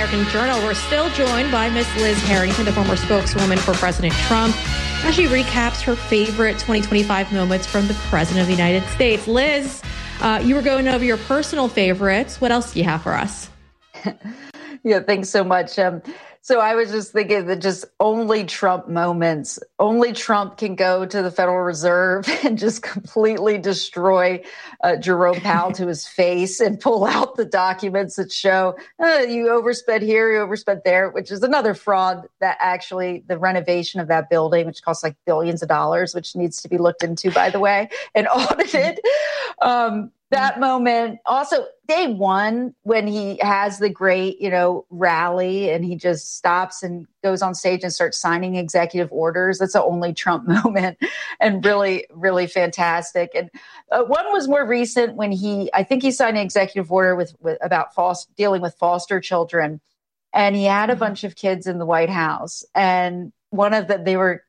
American Journal. We're still joined by Miss Liz Harrington, the former spokeswoman for President Trump, as she recaps her favorite 2025 moments from the President of the United States. Liz, you were going over your personal favorites. What else do you have for us? Yeah, thanks so much. So I was just thinking that just only Trump moments. Only Trump can go to the Federal Reserve and just completely destroy Jerome Powell to his face and pull out the documents that show you overspent here, you overspent there, which is another fraud that actually the renovation of that building, which costs like billions of dollars, which needs to be looked into, by the way, and audited. That moment, also day one, when he has the great, rally and he just stops and goes on stage and starts signing executive orders. That's the only Trump moment and really, really fantastic. And one was more recent when I think he signed an executive order about dealing with foster children. And he had a bunch of kids in the White House. And one of them, they were,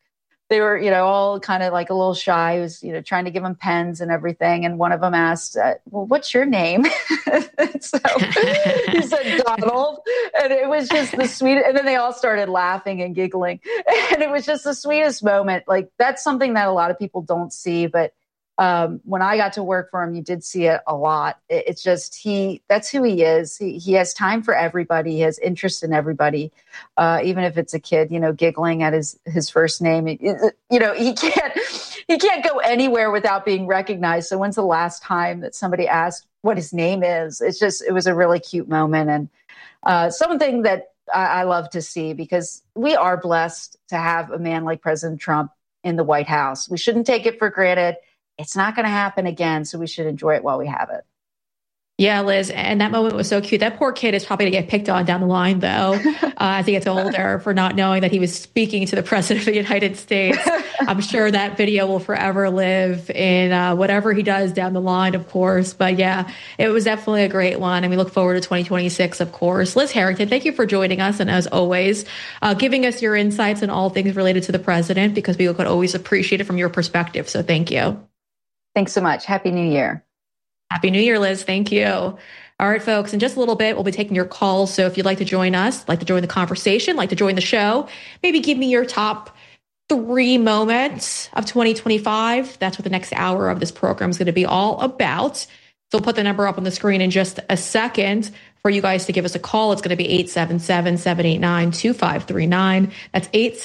all kind of like a little shy. He was, trying to give them pens and everything. And one of them asked, well, what's your name? So he said, Donald. And it was just the sweetest. And then they all started laughing and giggling. And it was just the sweetest moment. Like, that's something that a lot of people don't see. But when I got to work for him, you did see it a lot. It's just that's who he is. He has time for everybody. He has interest in everybody, even if it's a kid, giggling at his first name. He can't go anywhere without being recognized. So when's the last time that somebody asked what his name is? It was a really cute moment and something that I love to see, because we are blessed to have a man like President Trump in the White House. We shouldn't take it for granted. It's not going to happen again, so we should enjoy it while we have it. Yeah, Liz, and that moment was so cute. That poor kid is probably going to get picked on down the line, though, as he gets older, for not knowing that he was speaking to the President of the United States. I'm sure that video will forever live in whatever he does down the line, of course. But yeah, it was definitely a great one, and we look forward to 2026, of course. Liz Harrington, thank you for joining us, and as always, giving us your insights on all things related to the president, because we could always appreciate it from your perspective. So thank you. Thanks so much. Happy New Year. Happy New Year, Liz. Thank you. All right, folks. In just a little bit, we'll be taking your calls. So if you'd like to join us, like to join the conversation, like to join the show, maybe give me your top 3 moments of 2025. That's what the next hour of this program is going to be all about. So we'll put the number up on the screen in just a second for you guys to give us a call. It's going to be 877-789-2539. That's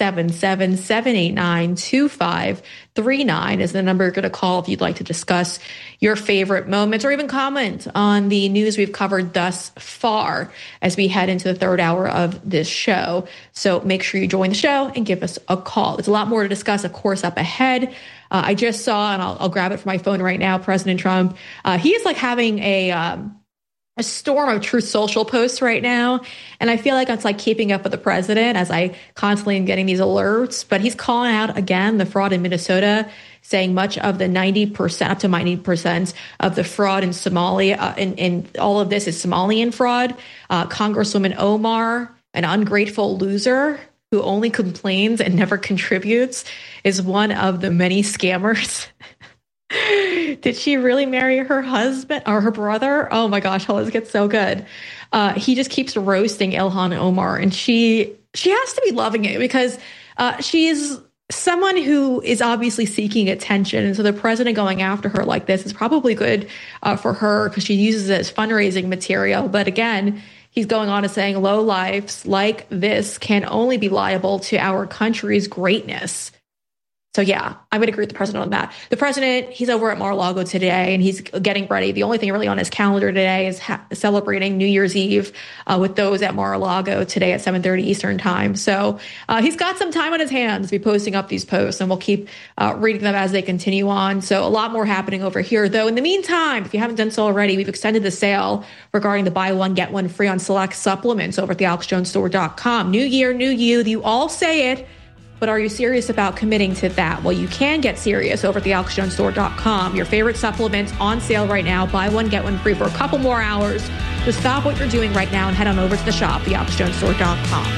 877-789-2539 is the number you're going to call if you'd like to discuss your favorite moments or even comment on the news we've covered thus far as we head into the third hour of this show. So make sure you join the show and give us a call. There's a lot more to discuss, of course, up ahead. I just saw, and I'll grab it from my phone right now, President Trump. He is like having a storm of Truth Social posts right now. And I feel like it's like keeping up with the president as I constantly am getting these alerts. But he's calling out again the fraud in Minnesota, saying much of the 90%, up to 90% of the fraud in Somalia, in all of this is Somalian fraud. Congresswoman Omar, an ungrateful loser who only complains and never contributes, is one of the many scammers. Did she really marry her husband or her brother? Oh my gosh, how does it get so good? He just keeps roasting Ilhan Omar, and she has to be loving it because she's someone who is obviously seeking attention. And so the president going after her like this is probably good for her because she uses it as fundraising material. But again, he's going on to saying lowlifes like this can only be liable to our country's greatness. So yeah, I would agree with the president on that. The president, he's over at Mar-a-Lago today and he's getting ready. The only thing really on his calendar today is celebrating New Year's Eve with those at Mar-a-Lago today at 7:30 Eastern time. So he's got some time on his hands to be posting up these posts, and we'll keep reading them as they continue on. So a lot more happening over here, though. In the meantime, if you haven't done so already, we've extended the sale regarding the buy one, get one free on select supplements over at the AlexJonesStore.com. New year, new you. You all say it. But are you serious about committing to that? Well, you can get serious over at the AlexJonesStore.com. Your favorite supplements on sale right now. Buy one, get one free for a couple more hours. Just stop what you're doing right now and head on over to the shop, the AlexJonesStore.com.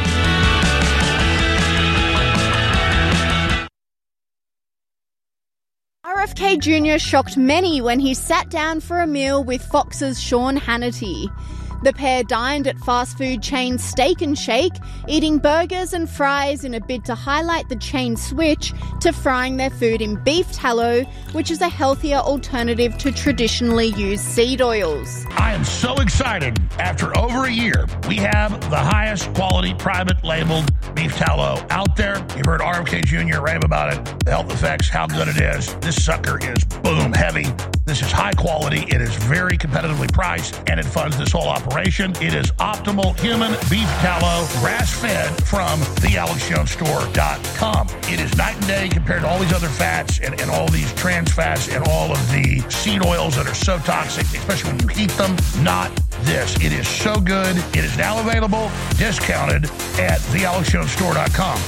RFK Jr. shocked many when he sat down for a meal with Fox's Sean Hannity. The pair dined at fast food chain Steak and Shake, eating burgers and fries in a bid to highlight the chain's switch to frying their food in beef tallow, which is a healthier alternative to traditionally used seed oils. I am so excited. After over a year, we have the highest quality private labeled beef tallow out there. You've heard RFK Jr. rave about it, the health effects, how good it is. This sucker is boom heavy. This is high quality. It is very competitively priced, and it funds this whole operation. It is optimal human beef tallow, grass-fed from thealexjonesstore.com. It is night and day compared to all these other fats and all these trans fats and all of the seed oils that are so toxic, especially when you heat them. Not this. It is so good. It is now available, discounted at thealexjonesstore.com.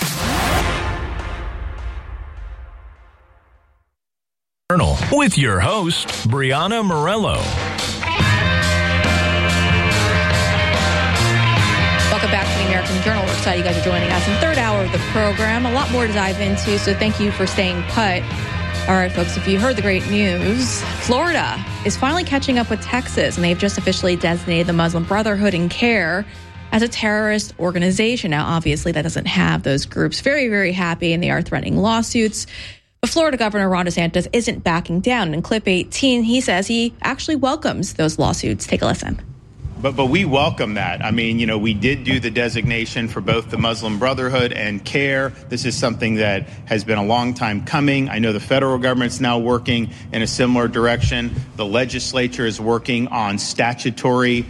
With your host, Brianna Morello. Welcome back to the American Journal. We're excited you guys are joining us in the third hour of the program. A lot more to dive into, so thank you for staying put. All right, folks, if you heard the great news, Florida is finally catching up with Texas, and they've just officially designated the Muslim Brotherhood and CAIR as a terrorist organization. Now, obviously, that doesn't have those groups very, very happy, and they are threatening lawsuits. But Florida Governor Ron DeSantis isn't backing down. In clip 18, he says he actually welcomes those lawsuits. Take a listen. But we welcome that. I mean, you know, we did do the designation for both the Muslim Brotherhood and CAIR. This is something that has been a long time coming. I know the federal government's now working in a similar direction. The legislature is working on statutory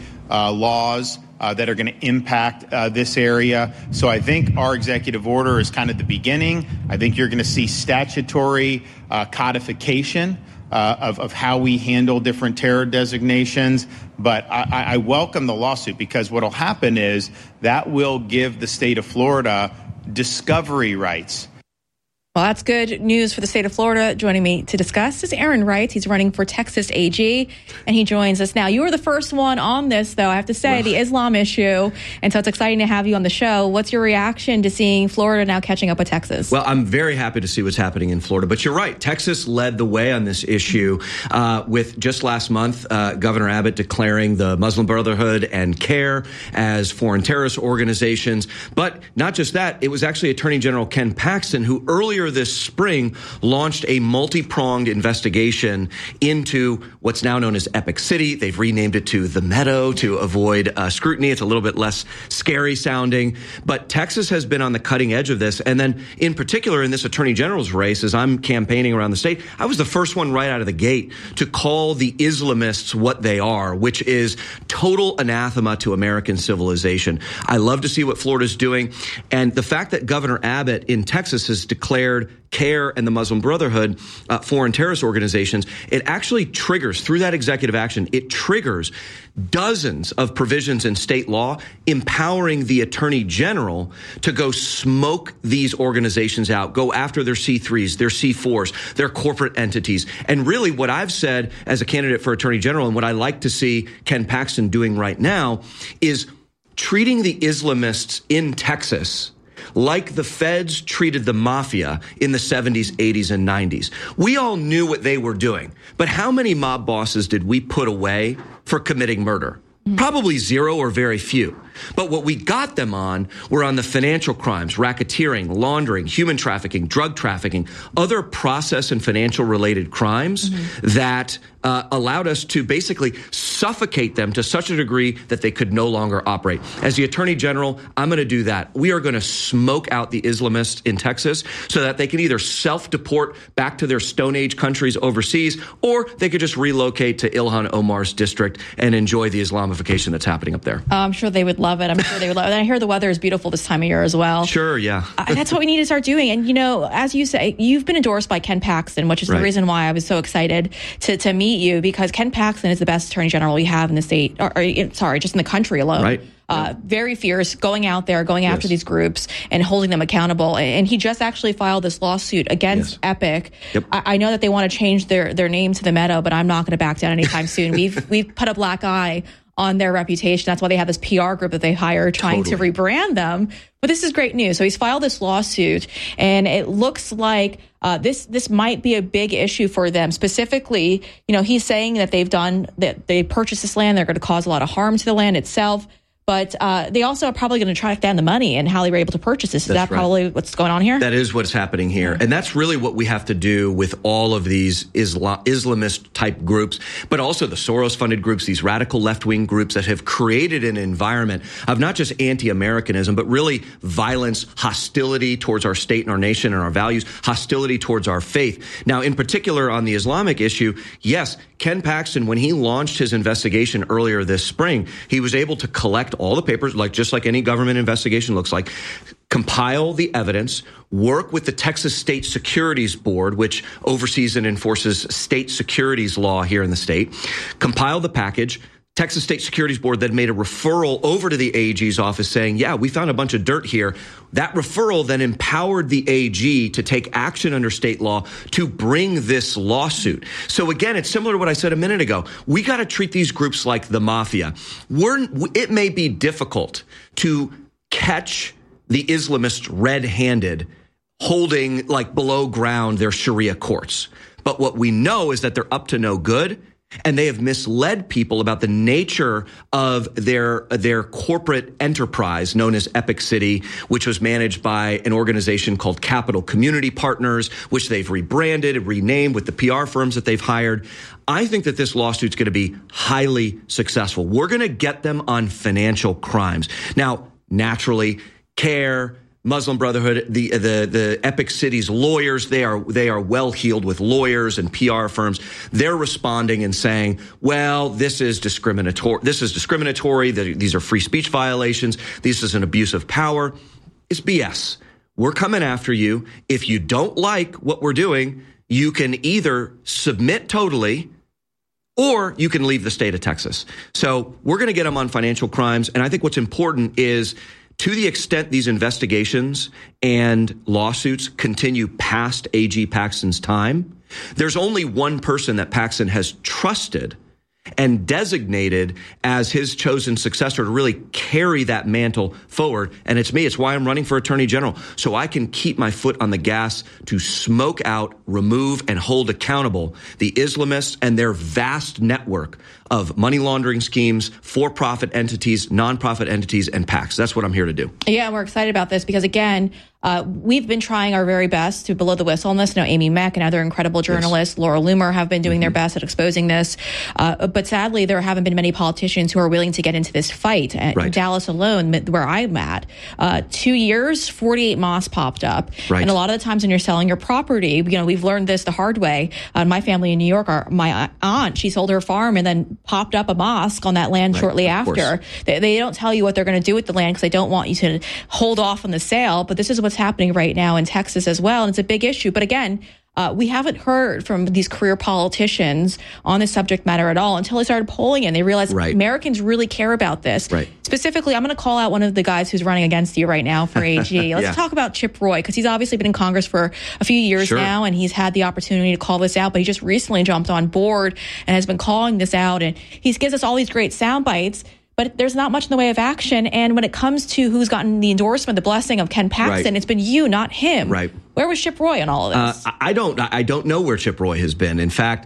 laws that are going to impact this area. So I think our executive order is kind of the beginning. I think you're going to see statutory codification of how we handle different terror designations. But I welcome the lawsuit, because what will happen is that will give the state of Florida discovery rights. Well, that's good news for the state of Florida. Joining me to discuss is Aaron Wright. He's running for Texas AG, and he joins us now. You were the first one on this, though, I have to say, the Islam issue, and so it's exciting to have you on the show. What's your reaction to seeing Florida now catching up with Texas? Well, I'm very happy to see what's happening in Florida, but you're right. Texas led the way on this issue with just last month, Governor Abbott declaring the Muslim Brotherhood and CAIR as foreign terrorist organizations. But not just that, it was actually Attorney General Ken Paxton who earlier this spring launched a multi-pronged investigation into what's now known as Epic City. They've renamed it to The Meadow to avoid scrutiny. It's a little bit less scary sounding. But Texas has been on the cutting edge of this. And then in particular in this Attorney General's race, as I'm campaigning around the state, I was the first one right out of the gate to call the Islamists what they are, which is total anathema to American civilization. I love to see what Florida's doing. And the fact that Governor Abbott in Texas has declared CAIR and the Muslim Brotherhood foreign terrorist organizations, it actually triggers, through that executive action, it triggers dozens of provisions in state law empowering the Attorney General to go smoke these organizations out, go after their C3s, their C4s, their corporate entities. And really what I've said as a candidate for Attorney General, and what I like to see Ken Paxton doing right now, is treating the Islamists in Texas like the feds treated the mafia in the 70s, 80s, and 90s. We all knew what they were doing, but how many mob bosses did we put away for committing murder? Probably zero or very few. But what we got them on were on the financial crimes, racketeering, laundering, human trafficking, drug trafficking, other process and financial related crimes that allowed us to basically suffocate them to such a degree that they could no longer operate. As the Attorney General, I'm going to do that. We are going to smoke out the Islamists in Texas so that they can either self-deport back to their Stone Age countries overseas, or they could just relocate to Ilhan Omar's district and enjoy the Islamification that's happening up there. I'm sure they would love it. I'm sure they would love it. And I hear the weather is beautiful this time of year as well. Sure, yeah. That's what we need to start doing. And, you know, as you say, you've been endorsed by Ken Paxton, which is the reason why I was so excited to meet you, because Ken Paxton is the best Attorney General we have in the state, just in the country alone. Right. Very fierce, going out there, going after these groups and holding them accountable. And he just actually filed this lawsuit against Epic. Yep. I know that they want to change their name to The Meadow, but I'm not going to back down anytime soon. We've put a black eye on their reputation. That's why they have this PR group that they hire trying to rebrand them. But this is great news. So he's filed this lawsuit, and it looks like this might be a big issue for them. Specifically, he's saying that they purchased this land. They're going to cause a lot of harm to the land itself. But they also are probably going to track down the money and how they were able to purchase this. Is that probably what's going on here? That is what's happening here. And that's really what we have to do with all of these Islamist type groups, but also the Soros funded groups, these radical left wing groups that have created an environment of not just anti-Americanism, but really violence, hostility towards our state and our nation and our values, hostility towards our faith. Now, in particular on the Islamic issue, yes, Ken Paxton, when he launched his investigation earlier this spring, he was able to collect all the papers, just like any government investigation looks like, compile the evidence, work with the Texas State Securities Board, which oversees and enforces state securities law here in the state, compile the package. Texas State Securities Board then made a referral over to the AG's office saying, yeah, we found a bunch of dirt here. That referral then empowered the AG to take action under state law to bring this lawsuit. So again, it's similar to what I said a minute ago. We got to treat these groups like the mafia. It may be difficult to catch the Islamists red-handed holding below ground their Sharia courts. But what we know is that they're up to no good. And they have misled people about the nature of their corporate enterprise known as Epic City, which was managed by an organization called Capital Community Partners, which they've rebranded and renamed with the PR firms that they've hired. I think that this lawsuit's going to be highly successful. We're going to get them on financial crimes. Now, naturally, CARE, Muslim Brotherhood, the Epic City's lawyers, they are well heeled with lawyers and PR firms. They're responding and saying, well, this is discriminatory. These are free speech violations. This is an abuse of power. It's BS. We're coming after you. If you don't like what we're doing, you can either submit totally or you can leave the state of Texas. So we're going to get them on financial crimes. And I think what's important is, to the extent these investigations and lawsuits continue past AG Paxton's time, there's only one person that Paxton has trusted and designated as his chosen successor to really carry that mantle forward. And it's me. It's why I'm running for attorney general, so I can keep my foot on the gas to smoke out, remove, and hold accountable the Islamists and their vast network of money laundering schemes, for-profit entities, nonprofit entities, and PACs. That's what I'm here to do. Yeah, we're excited about this because, again, we've been trying our very best to blow the whistle on this. Amy Mack and other incredible journalists, yes, Laura Loomer, have been doing their best at exposing this. But sadly, there haven't been many politicians who are willing to get into this fight. In Dallas alone, where I'm at, 2 years, 48 mosques popped up. And a lot of the times when you're selling your property, we've learned this the hard way. My family in New York, my aunt, she sold her farm and then popped up a mosque on that land shortly after. They don't tell you what they're going to do with the land because they don't want you to hold off on the sale. But this is what's happening right now in Texas as well. And it's a big issue. But again, we haven't heard from these career politicians on this subject matter at all until they started polling and they realized Americans really care about this. Specifically, I'm going to call out one of the guys who's running against you right now for AG. Let's talk about Chip Roy, because he's obviously been in Congress for a few years now, and he's had the opportunity to call this out, but he just recently jumped on board and has been calling this out. And he gives us all these great sound bites, but there's not much in the way of action. And when it comes to who's gotten the endorsement, the blessing of Ken Paxton, it's been you, not him. Where was Chip Roy on all of this? I don't know where Chip Roy has been. In fact,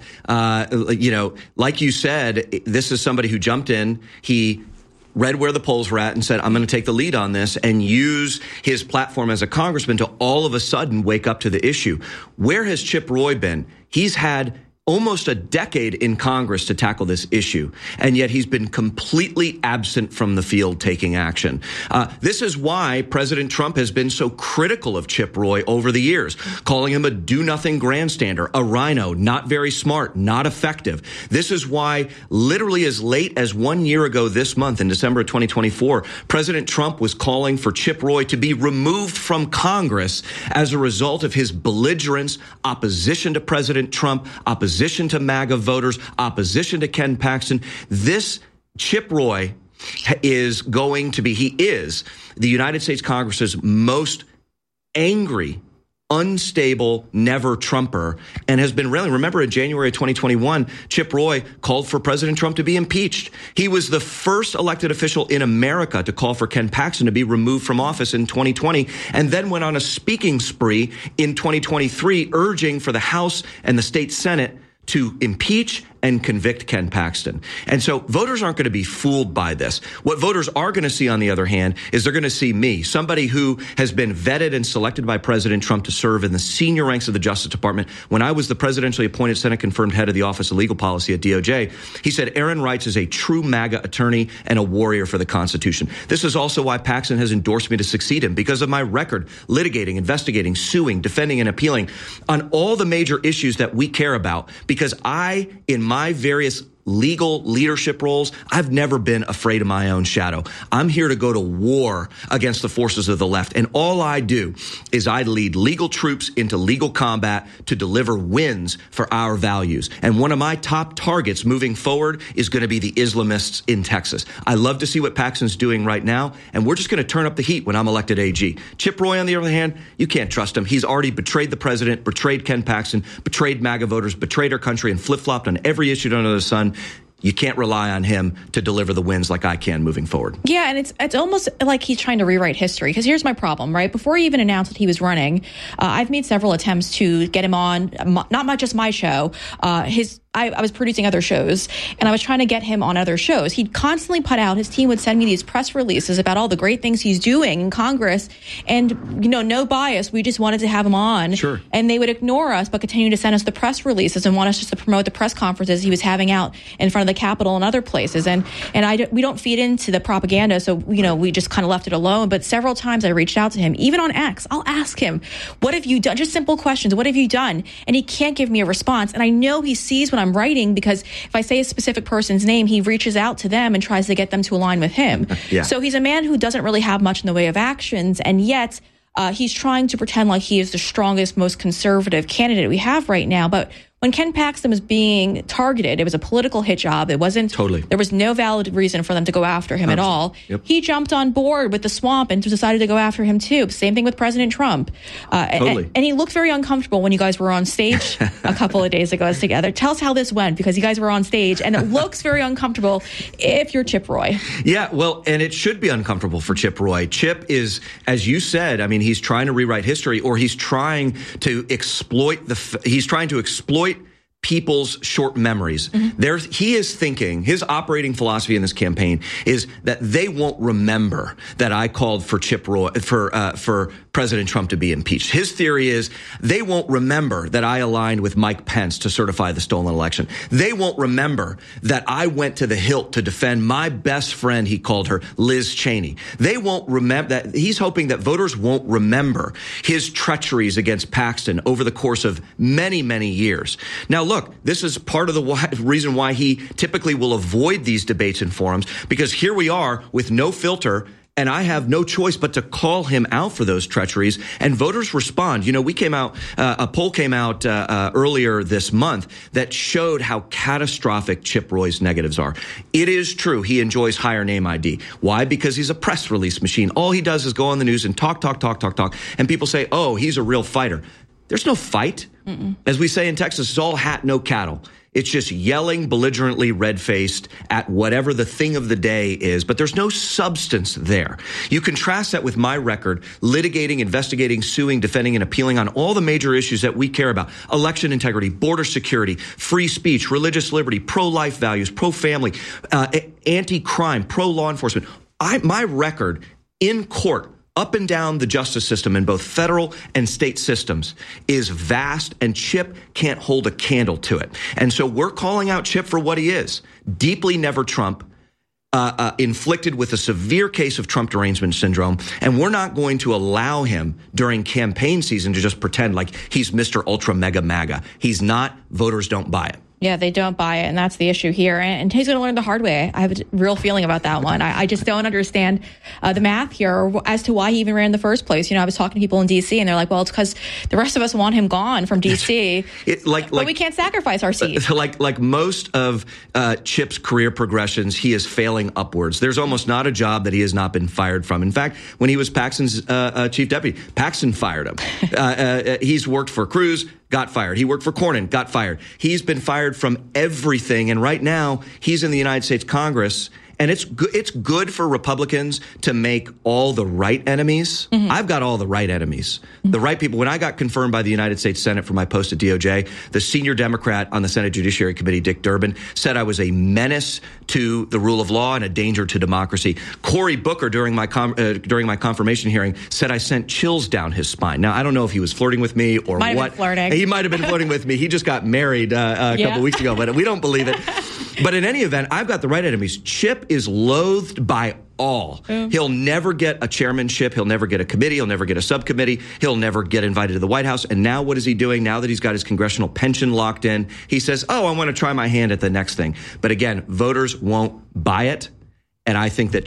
like you said, this is somebody who jumped in. He read where the polls were at and said, I'm going to take the lead on this, and use his platform as a congressman to all of a sudden wake up to the issue. Where has Chip Roy been? He's had almost a decade in Congress to tackle this issue, and yet he's been completely absent from the field taking action. This is why President Trump has been so critical of Chip Roy over the years, calling him a do-nothing grandstander, a rhino, not very smart, not effective. This is why literally as late as 1 year ago this month, in December of 2024, President Trump was calling for Chip Roy to be removed from Congress as a result of his belligerence, opposition to President Trump, opposition to MAGA voters, opposition to Ken Paxton. This Chip Roy is the United States Congress's most angry unstable, never Trumper, and has been railing. Remember, in January of 2021, Chip Roy called for President Trump to be impeached. He was the first elected official in America to call for Ken Paxton to be removed from office in 2020, and then went on a speaking spree in 2023, urging for the House and the state Senate to impeach and convict Ken Paxton. And so voters aren't going to be fooled by this. What voters are going to see, on the other hand, is they're going to see me, somebody who has been vetted and selected by President Trump to serve in the senior ranks of the Justice Department. When I was the presidentially appointed Senate-confirmed head of the Office of Legal Policy at DOJ, he said Aaron Reitz is a true MAGA attorney and a warrior for the Constitution. This is also why Paxton has endorsed me to succeed him, because of my record litigating, investigating, suing, defending, and appealing on all the major issues that we care about, because I, in my various legal leadership roles, I've never been afraid of my own shadow. I'm here to go to war against the forces of the left. And all I do is I lead legal troops into legal combat to deliver wins for our values. And one of my top targets moving forward is going to be the Islamists in Texas. I love to see what Paxton's doing right now, and we're just going to turn up the heat when I'm elected AG. Chip Roy, on the other hand, you can't trust him. He's already betrayed the president, betrayed Ken Paxton, betrayed MAGA voters, betrayed our country, and flip-flopped on every issue under the sun. You can't rely on him to deliver the wins like I can moving forward. Yeah, and it's almost like he's trying to rewrite history. Because here's my problem, right? Before he even announced that he was running, I've made several attempts to get him on, not just my show, I was producing other shows, and I was trying to get him on other shows. He'd constantly put out, his team would send me these press releases about all the great things he's doing in Congress, and, no bias. We just wanted to have him on. Sure. And they would ignore us, but continue to send us the press releases and want us just to promote the press conferences he was having out in front of the Capitol and other places. And we don't feed into the propaganda, so, we just kind of left it alone. But several times I reached out to him, even on X. I'll ask him, what have you done? Just simple questions. What have you done? And he can't give me a response. And I know he sees when I'm writing, because if I say a specific person's name, he reaches out to them and tries to get them to align with him. Yeah. So he's a man who doesn't really have much in the way of actions, and yet he's trying to pretend like he is the strongest, most conservative candidate we have right now. But when Ken Paxton was being targeted, it was a political hit job. It wasn't totally. There was no valid reason for them to go after him at all. Yep. He jumped on board with the swamp and decided to go after him too. Same thing with President Trump. Totally. And he looked very uncomfortable when you guys were on stage a couple of days ago together. Tell us how this went, because you guys were on stage, and it looks very uncomfortable if you're Chip Roy. Yeah, well, and it should be uncomfortable for Chip Roy. Chip is, as you said, he's trying to rewrite history, or he's trying to exploit people's short memories. Mm-hmm. He is thinking, his operating philosophy in this campaign is that they won't remember that I called for Chip Roy, for President Trump to be impeached. His theory is they won't remember that I aligned with Mike Pence to certify the stolen election. They won't remember that I went to the hilt to defend my best friend, he called her, Liz Cheney. They won't remember that. He's hoping that voters won't remember his treacheries against Paxton over the course of many, many years. Now, look, this is part of the reason why he typically will avoid these debates and forums, because here we are with no filter, and I have no choice but to call him out for those treacheries, and voters respond. We came out, a poll came out earlier this month that showed how catastrophic Chip Roy's negatives are. It is true he enjoys higher name ID. Why? Because he's a press release machine. All he does is go on the news and talk, and people say, oh, he's a real fighter. There's no fight. Mm-mm. As we say in Texas, it's all hat, no cattle. It's just yelling belligerently, red-faced at whatever the thing of the day is, but there's no substance there. You contrast that with my record, litigating, investigating, suing, defending, and appealing on all the major issues that we care about: election integrity, border security, free speech, religious liberty, pro-life values, pro-family, anti-crime, pro-law enforcement. My record in court, up and down the justice system in both federal and state systems, is vast, and Chip can't hold a candle to it. And so we're calling out Chip for what he is: deeply never Trump, inflicted with a severe case of Trump derangement syndrome. And we're not going to allow him during campaign season to just pretend like he's Mr. Ultra Mega MAGA. He's not. Voters don't buy it. Yeah, they don't buy it, and that's the issue here. And he's going to learn the hard way. I have a real feeling about that one. I just don't understand the math here as to why he even ran in the first place. I was talking to people in D.C., and they're like, well, it's because the rest of us want him gone from D.C., but we can't sacrifice our seats. Like most of Chip's career progressions, he is failing upwards. There's almost not a job that he has not been fired from. In fact, when he was Paxton's chief deputy, Paxton fired him. He's worked for Cruz, got fired. He worked for Cornyn, got fired. He's been fired from everything, and right now he's in the United States Congress. And it's good for Republicans to make all the right enemies. Mm-hmm. I've got all the right enemies. Mm-hmm. The right people. When I got confirmed by the United States Senate for my post at DOJ, the senior Democrat on the Senate Judiciary Committee, Dick Durbin, said I was a menace to the rule of law and a danger to democracy. Cory Booker, during my confirmation hearing, said I sent chills down his spine. Now, I don't know if he was flirting with me or might what. Have been flirting. He might have been flirting with me. He just got married a couple weeks ago, but we don't believe it. But in any event, I've got the right enemies. Chip is loathed by all. He'll never get a chairmanship. He'll never get a committee. He'll never get a subcommittee. He'll never get invited to the White House. And now what is he doing? Now that he's got his congressional pension locked in, he says, I want to try my hand at the next thing. But again, voters won't buy it. And I think that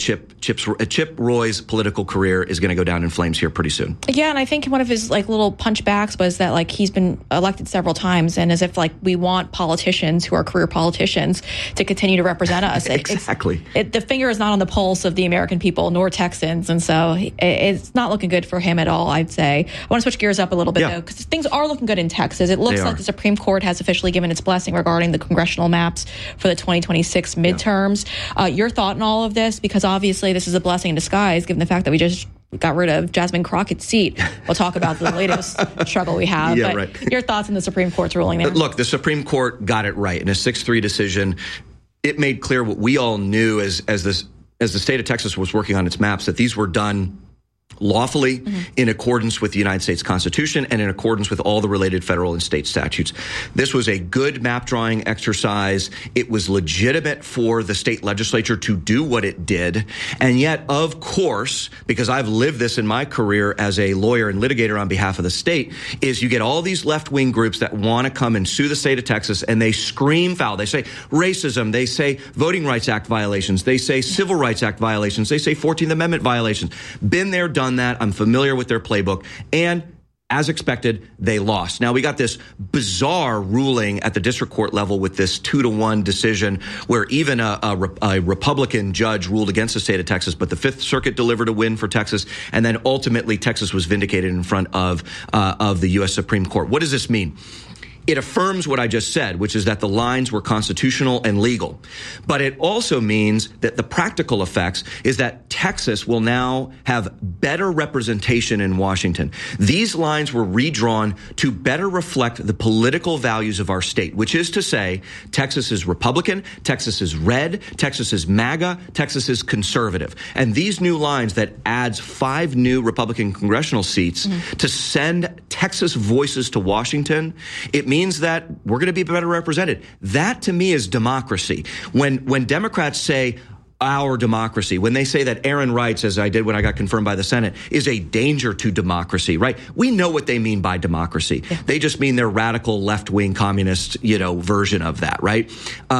Chip Roy's political career is going to go down in flames here pretty soon. Yeah, and I think one of his little punchbacks was that he's been elected several times, and as if we want politicians who are career politicians to continue to represent us. Exactly. The finger is not on the pulse of the American people nor Texans, and so it's not looking good for him at all, I'd say. I want to switch gears up a little bit, though, because things are looking good in Texas. It looks like the Supreme Court has officially given its blessing regarding the congressional maps for the 2026 midterms. Your thought on all of this, because obviously this is a blessing in disguise given the fact that we just got rid of Jasmine Crockett's seat. We'll talk about the latest struggle we have. Yeah, but right. Your thoughts on the Supreme Court's ruling there? Look, the Supreme Court got it right in a 6-3 decision. It made clear what we all knew as the state of Texas was working on its maps, that these were done lawfully, in accordance with the United States Constitution and in accordance with all the related federal and state statutes. This was a good map drawing exercise. It was legitimate for the state legislature to do what it did. And yet, of course, because I've lived this in my career as a lawyer and litigator on behalf of the state, is you get all these left-wing groups that want to come and sue the state of Texas, and they scream foul. They say racism. They say Voting Rights Act violations. They say Civil Rights Act violations. They say 14th Amendment violations. Been there, done that. I'm familiar with their playbook. And as expected, they lost. Now, we got this bizarre ruling at the district court level with this 2-1 decision where even a Republican judge ruled against the state of Texas, but the Fifth Circuit delivered a win for Texas. And then ultimately, Texas was vindicated in front of the U.S. Supreme Court. What does this mean? It affirms what I just said, which is that the lines were constitutional and legal. But it also means that the practical effects is that Texas will now have better representation in Washington. These lines were redrawn to better reflect the political values of our state, which is to say, Texas is Republican, Texas is red, Texas is MAGA, Texas is conservative. And these new lines that adds 5 new Republican congressional seats to send Texas voices to Washington, it means that we're going to be better represented. That, to me, is democracy. When Democrats say our democracy, when they say that Aaron Reitz, as I did when I got confirmed by the Senate, is a danger to democracy, right? We know what they mean by democracy. Yeah. They just mean their radical left-wing communist, version of that, right?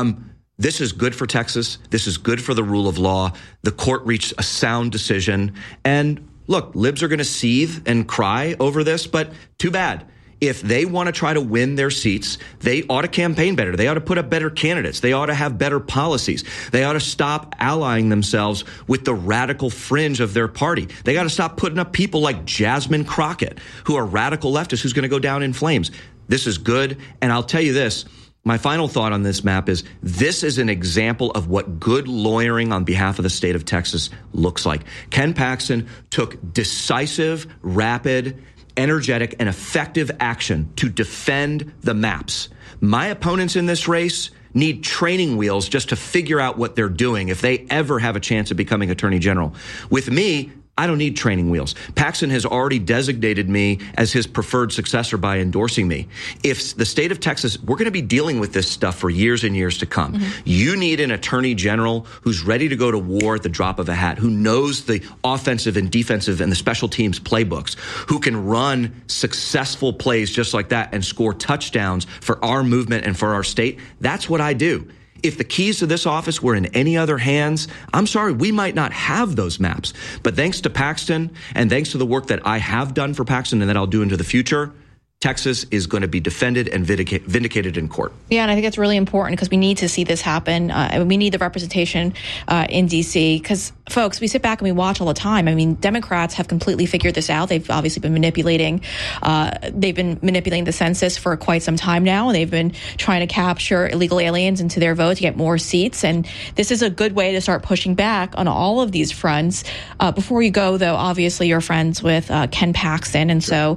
This is good for Texas. This is good for the rule of law. The court reached a sound decision. And look, libs are going to seethe and cry over this, but too bad. If they want to try to win their seats, they ought to campaign better. They ought to put up better candidates. They ought to have better policies. They ought to stop allying themselves with the radical fringe of their party. They got to stop putting up people like Jasmine Crockett, who are radical leftists, who's going to go down in flames. This is good. And I'll tell you this. My final thought on this map is this is an example of what good lawyering on behalf of the state of Texas looks like. Ken Paxton took decisive, rapid, energetic, and effective action to defend the maps. My opponents in this race need training wheels just to figure out what they're doing if they ever have a chance of becoming attorney general. With me, I don't need training wheels. Paxton has already designated me as his preferred successor by endorsing me. If the state of Texas, we're going to be dealing with this stuff for years and years to come. Mm-hmm. You need an attorney general who's ready to go to war at the drop of a hat, who knows the offensive and defensive and the special teams playbooks, who can run successful plays just like that and score touchdowns for our movement and for our state. That's what I do. If the keys to this office were in any other hands, I'm sorry, we might not have those maps. But thanks to Paxton and thanks to the work that I have done for Paxton and that I'll do into the future, Texas is going to be defended and vindicated in court. Yeah, and I think it's really important because we need to see this happen. We need the representation in D.C. because, folks, we sit back and we watch all the time. I mean, Democrats have completely figured this out. They've obviously been manipulating. They've been manipulating the census for quite some time now. They've been trying to capture illegal aliens into their vote to get more seats. And this is a good way to start pushing back on all of these fronts. Before you go, though, obviously you're friends with Ken Paxton. And so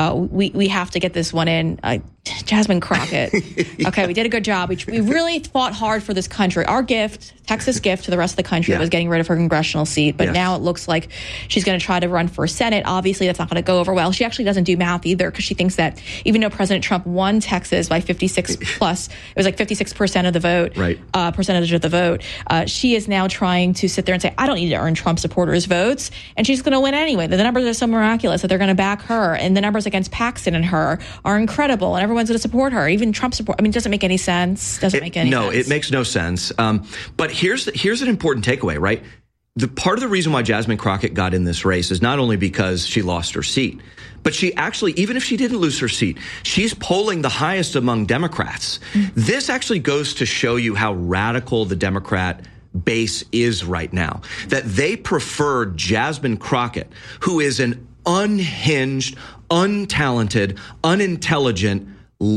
we have to get this one in. Jasmine Crockett. Okay, we did a good job. We really fought hard for this country. Our gift, Texas gift to the rest of the country was getting rid of her congressional seat. But now it looks like she's going to try to run for Senate. Obviously, that's not going to go over well. She actually doesn't do math either because she thinks that even though President Trump won Texas by 56 plus, it was like 56% of the vote, percentage of the vote. She is now trying to sit there and say, I don't need to earn Trump supporters' votes. And she's going to win anyway. The numbers are so miraculous that they're going to back her. And the numbers against Paxton and her are incredible. And everyone's going to support her, even Trump support. I mean, it doesn't make any sense. It makes no sense. But here's an important takeaway, right? The part of the reason why Jasmine Crockett got in this race is not only because she lost her seat, but she actually, even if she didn't lose her seat, she's polling the highest among Democrats. Mm-hmm. This actually goes to show you how radical the Democrat base is right now, that they prefer Jasmine Crockett, who is an unhinged, untalented, unintelligent,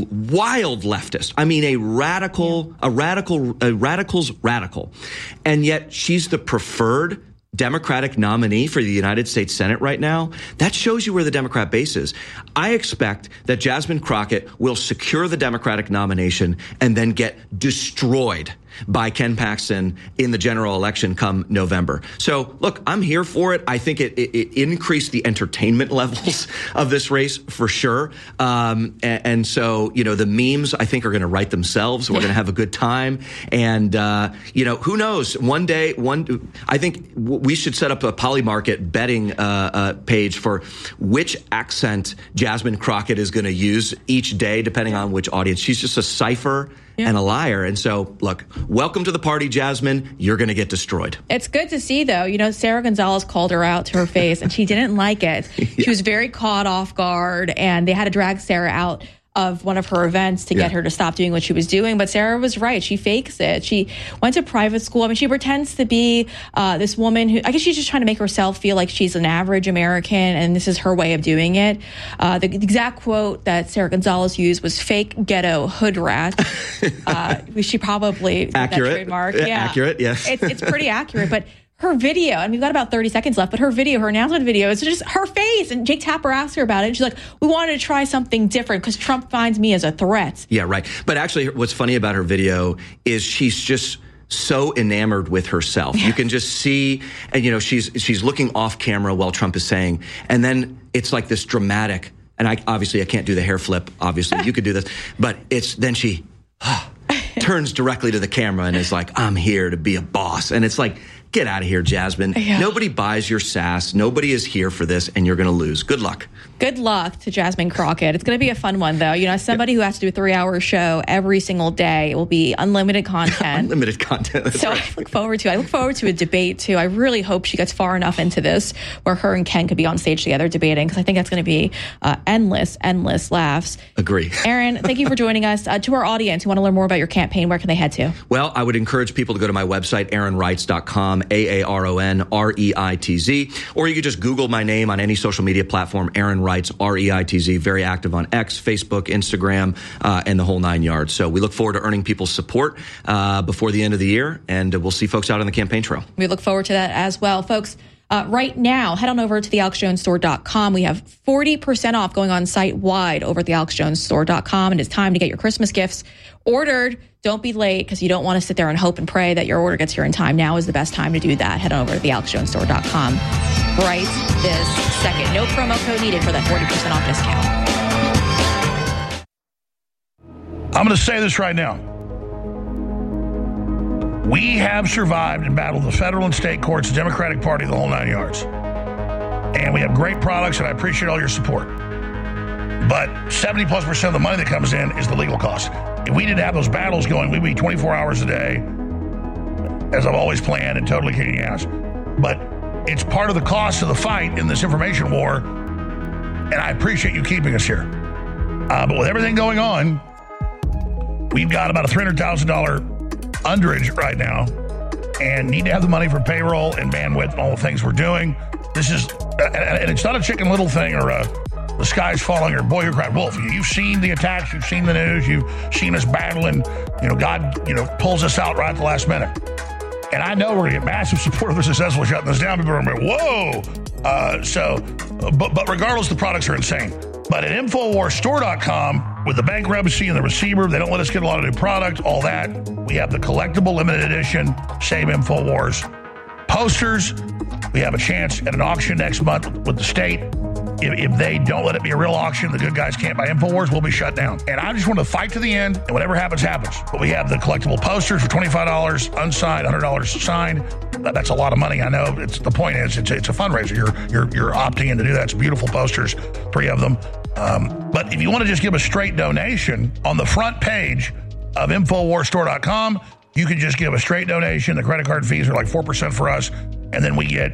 wild leftist. I mean, a radical's radical. And yet she's the preferred Democratic nominee for the United States Senate right now. That shows you where the Democrat base is. I expect that Jasmine Crockett will secure the Democratic nomination and then get destroyed by Ken Paxton in the general election come November. So, look, I'm here for it. I think it increased the entertainment levels of this race for sure. And so, the memes, I think, are going to write themselves. We're going to have a good time. And, who knows? One day, I think we should set up a Polymarket betting page for which accent Jasmine Crockett is going to use each day, depending on which audience. She's just a cipher and a liar. And so, look, welcome to the party, Jasmine. You're going to get destroyed. It's good to see, though. Sarah Gonzalez called her out to her face, and she didn't like it. She was very caught off guard, and they had to drag Sarah out of one of her events to get her to stop doing what she was doing. But Sarah was right. She fakes it. She went to private school. I mean, she pretends to be this woman who, I guess she's just trying to make herself feel like she's an average American, and this is her way of doing it. The exact quote that Sarah Gonzalez used was fake ghetto hood rat. She probably accurate. That trademark. Accurate, yes. It's pretty accurate, but her video, and we've got about 30 seconds left, but her announcement video, is just her face. And Jake Tapper asked her about it. And she's like, we wanted to try something different because Trump finds me as a threat. Yeah, right. But actually, what's funny about her video is she's just so enamored with herself. You can just see, and she's looking off camera while Trump is saying, and then it's like this dramatic, and I can't do the hair flip. Obviously, you could do this, but then she turns directly to the camera and is like, I'm here to be a boss. And it's like, get out of here, Jasmine. Yeah. Nobody buys your sass. Nobody is here for this, and you're going to lose. Good luck. Good luck to Jasmine Crockett. It's going to be a fun one, though. As somebody who has to do a 3-hour show every single day, it will be unlimited content. Unlimited content. That's right. I look forward to a debate, too. I really hope she gets far enough into this where her and Ken could be on stage together debating, because I think that's going to be endless laughs. Agree. Aaron, thank you for joining us. To our audience who want to learn more about your campaign, where can they head to? Well, I would encourage people to go to my website, aaronreitz.com, AARONREITZ, or you could just Google my name on any social media platform, Aaron Reitz, REITZ. Very active on X, Facebook, Instagram, and the whole 9 yards. So we look forward to earning people's support before the end of the year, and we'll see folks out on the campaign trail. We look forward to that as well. Folks, right now, head on over to thealexjonesstore.com. We have 40% off going on site-wide over at thealexjonesstore.com, and it's time to get your Christmas gifts ordered. Don't be late, because you don't want to sit there and hope and pray that your order gets here in time. Now is the best time to do that. Head on over to thealexjonesstore.com. right this second. No promo code needed for that 40% off discount. I'm going to say this right now. We have survived and battled the federal and state courts, the Democratic Party, the whole 9 yards. And we have great products, and I appreciate all your support. But 70+% of the money that comes in is the legal costs. If we didn't have those battles going, we'd be 24 hours a day, as I've always planned, and totally kicking ass. But it's part of the cost of the fight in this information war, and I appreciate you keeping us here. But with everything going on, we've got about a $300,000 underage right now and need to have the money for payroll and bandwidth and all the things we're doing. This is, and it's not a Chicken Little thing or the sky's falling or boy who cried wolf. You've seen the attacks, you've seen the news, you've seen us battling. God, pulls us out right at the last minute. And I know we're going to get massive support if we're successful shutting this down. People are going to be, whoa. But regardless, the products are insane. But at InfoWarsStore.com, with the bankruptcy and the receiver, they don't let us get a lot of new product, all that. We have the collectible limited edition Save InfoWars posters. We have a chance at an auction next month with the state. If they don't let it be a real auction, the good guys can't buy InfoWars, we'll be shut down. And I just want to fight to the end, and whatever happens, happens. But we have the collectible posters for $25 unsigned, $100 signed. That's a lot of money, I know. The point is, it's a fundraiser. You're opting in to do that. It's beautiful posters, 3 of them. But if you want to just give a straight donation, on the front page of InfoWarsStore.com, you can just give a straight donation. The credit card fees are like 4% for us, and then we get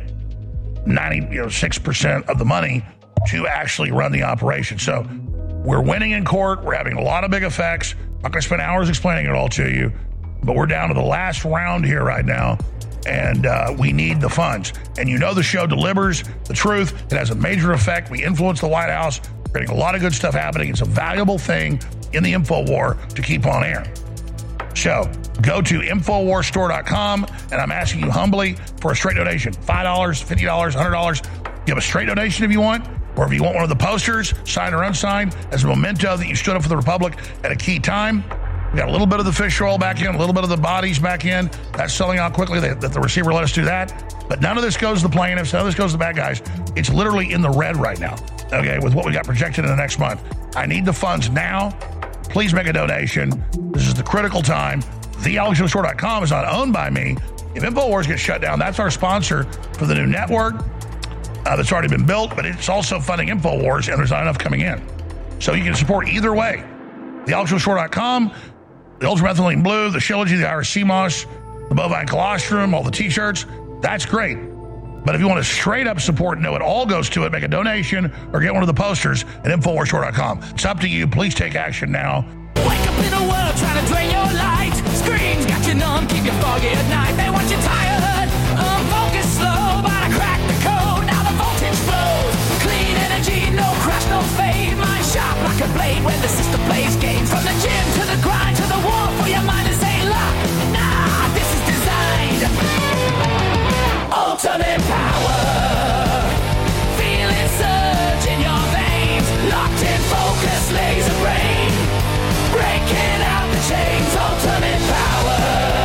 6% of the money to actually run the operation. So we're winning in court. We're having a lot of big effects. I'm not going to spend hours explaining it all to you, but we're down to the last round here right now, and we need the funds. And the show delivers the truth. It has a major effect. We influence the White House. We're getting a lot of good stuff happening. It's a valuable thing in the info war to keep on air. So go to InfoWarsStore.com, and I'm asking you humbly for a straight donation. $5, $50, $100. Give a straight donation if you want, or if you want one of the posters, signed or unsigned, as a memento that you stood up for the Republic at a key time. We got a little bit of the fish oil back in, a little bit of the bodies back in. That's selling out quickly. That the receiver let us do that. But none of this goes to the plaintiffs. None of this goes to the bad guys. It's literally in the red right now, okay, with what we got projected in the next month. I need the funds now. Please make a donation. This is the critical time. TheAlexJonesStore.com is not owned by me. If InfoWars gets shut down, that's our sponsor for the new network that's already been built, but it's also funding InfoWars, and there's not enough coming in. So you can support either way. TheAlexJonesStore.com, the Ultramethylene Blue, the Shilajit, the Irish Sea Moss, the Bovine Colostrum, all the T-shirts, that's great. But if you want to straight up support and know it all goes to it, make a donation or get one of the posters at InfoWarsStore.com. It's up to you. Please take action now. Wake up in a world trying to drain your light. Screens got you numb, keep you foggy at night. They want you tired, focus slow, but I crack the code. Now the voltage flows. Clean energy, no crash, no fade. Mind sharp like a blade when the system plays games. From the gym to the grind to the war for your mind is a lock. Nah, this is designed. Ultimate power. Feel it surge in your veins. Locked in focus, laser brain. Breaking out the chains, ultimate power.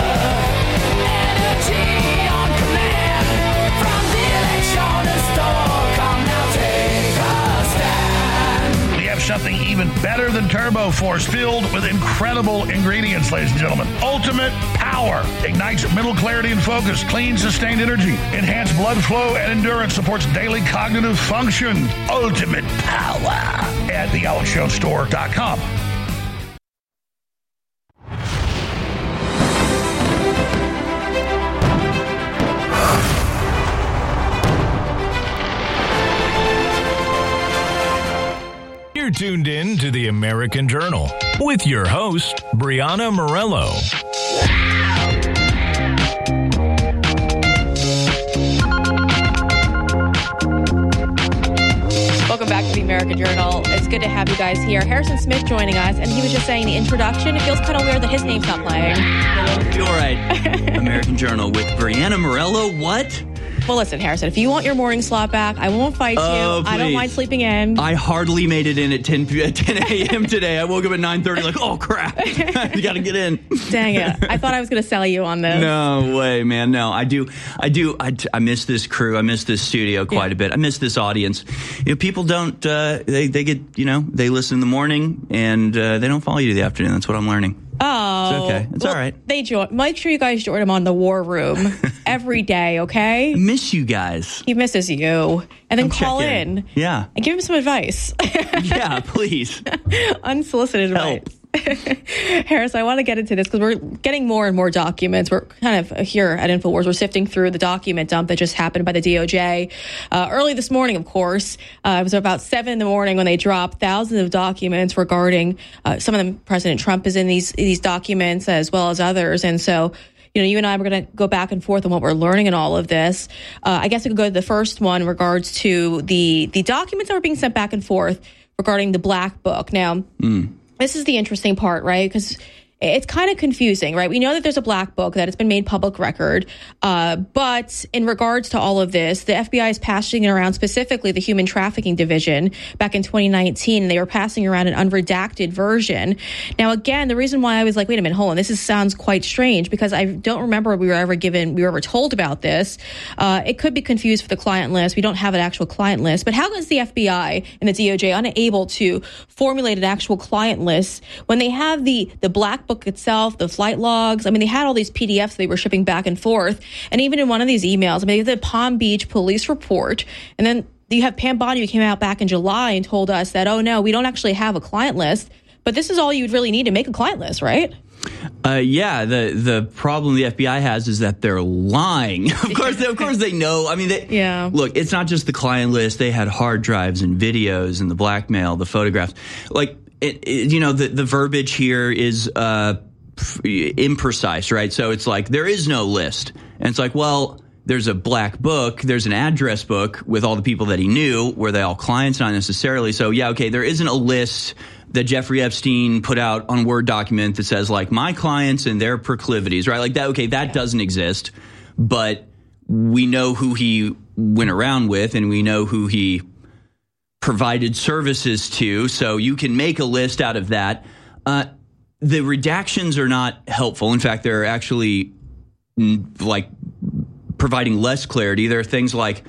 Energy on command. From the Electronic Store, come now take a stand. We have something even better than Turbo Force, filled with incredible ingredients, ladies and gentlemen. Ultimate power ignites mental clarity and focus, clean, sustained energy, enhanced blood flow and endurance, supports daily cognitive function. Ultimate power at TheAlexJonesStore.com. You're tuned in to the American Journal with your host, Brianna Morello. Welcome back to the American Journal. It's good to have you guys here. Harrison Smith joining us, and he was just saying the introduction. It feels kind of weird that his name's not playing. You're right. American Journal with Brianna Morello. What? Well, listen, Harrison, if you want your morning slot back, I won't fight you. I don't mind sleeping in. I hardly made it in at 10 a.m. today. I woke up at 9:30 like, oh, crap. You got to get in. Dang it. I thought I was going to sell you on this. No way, man. No, I do. I miss this crew. I miss this studio quite a bit. I miss this audience. People don't, they get, they listen in the morning and they don't follow you to the afternoon. That's what I'm learning. Oh, it's okay. It's all right. They join. Make sure you guys join him on the War Room every day, okay? I miss you guys. He misses you. And then call in. Yeah. And give him some advice. Yeah, please. Unsolicited advice. Harris, I want to get into this because we're getting more and more documents. We're kind of here at InfoWars. We're sifting through the document dump that just happened by the DOJ early this morning, of course. It was about 7 a.m. when they dropped thousands of documents regarding some of them. President Trump is in these documents as well as others. And so, you and I were going to go back and forth on what we're learning in all of this. I guess we could go to the first one in regards to the documents that were being sent back and forth regarding the Black Book. Now, this is the interesting part, right? Because it's kind of confusing, right? We know that there's a Black Book, that it's been made public record. But in regards to all of this, the FBI is passing it around, specifically the Human Trafficking Division back in 2019. And they were passing around an unredacted version. Now, again, the reason why I was like, wait a minute, hold on. This sounds quite strange because I don't remember we were ever told about this. It could be confused for the client list. We don't have an actual client list. But how is the FBI and the DOJ unable to formulate an actual client list when they have the Black Book itself, the flight logs? I mean, they had all these PDFs they were shipping back and forth. And even in one of these emails, I mean, the Palm Beach police report, and then you have Pam Bondi who came out back in July and told us that, oh no, we don't actually have a client list. But this is all you'd really need to make a client list, right? Yeah, the problem the FBI has is that they're lying. Of course they know. I mean, look, it's not just the client list. They had hard drives and videos and the blackmail, the photographs. Like, the verbiage here is imprecise, right? So it's like there is no list. And it's like, well, there's a Black Book, there's an address book with all the people that he knew. Were they all clients? Not necessarily. So, yeah, okay, there isn't a list that Jeffrey Epstein put out on Word document that says, like, my clients and their proclivities, right? Like that, okay, that doesn't exist. But we know who he went around with and we know who he provided services to, so you can make a list out of that. The redactions are not helpful. In fact, they're actually like providing less clarity. There are things like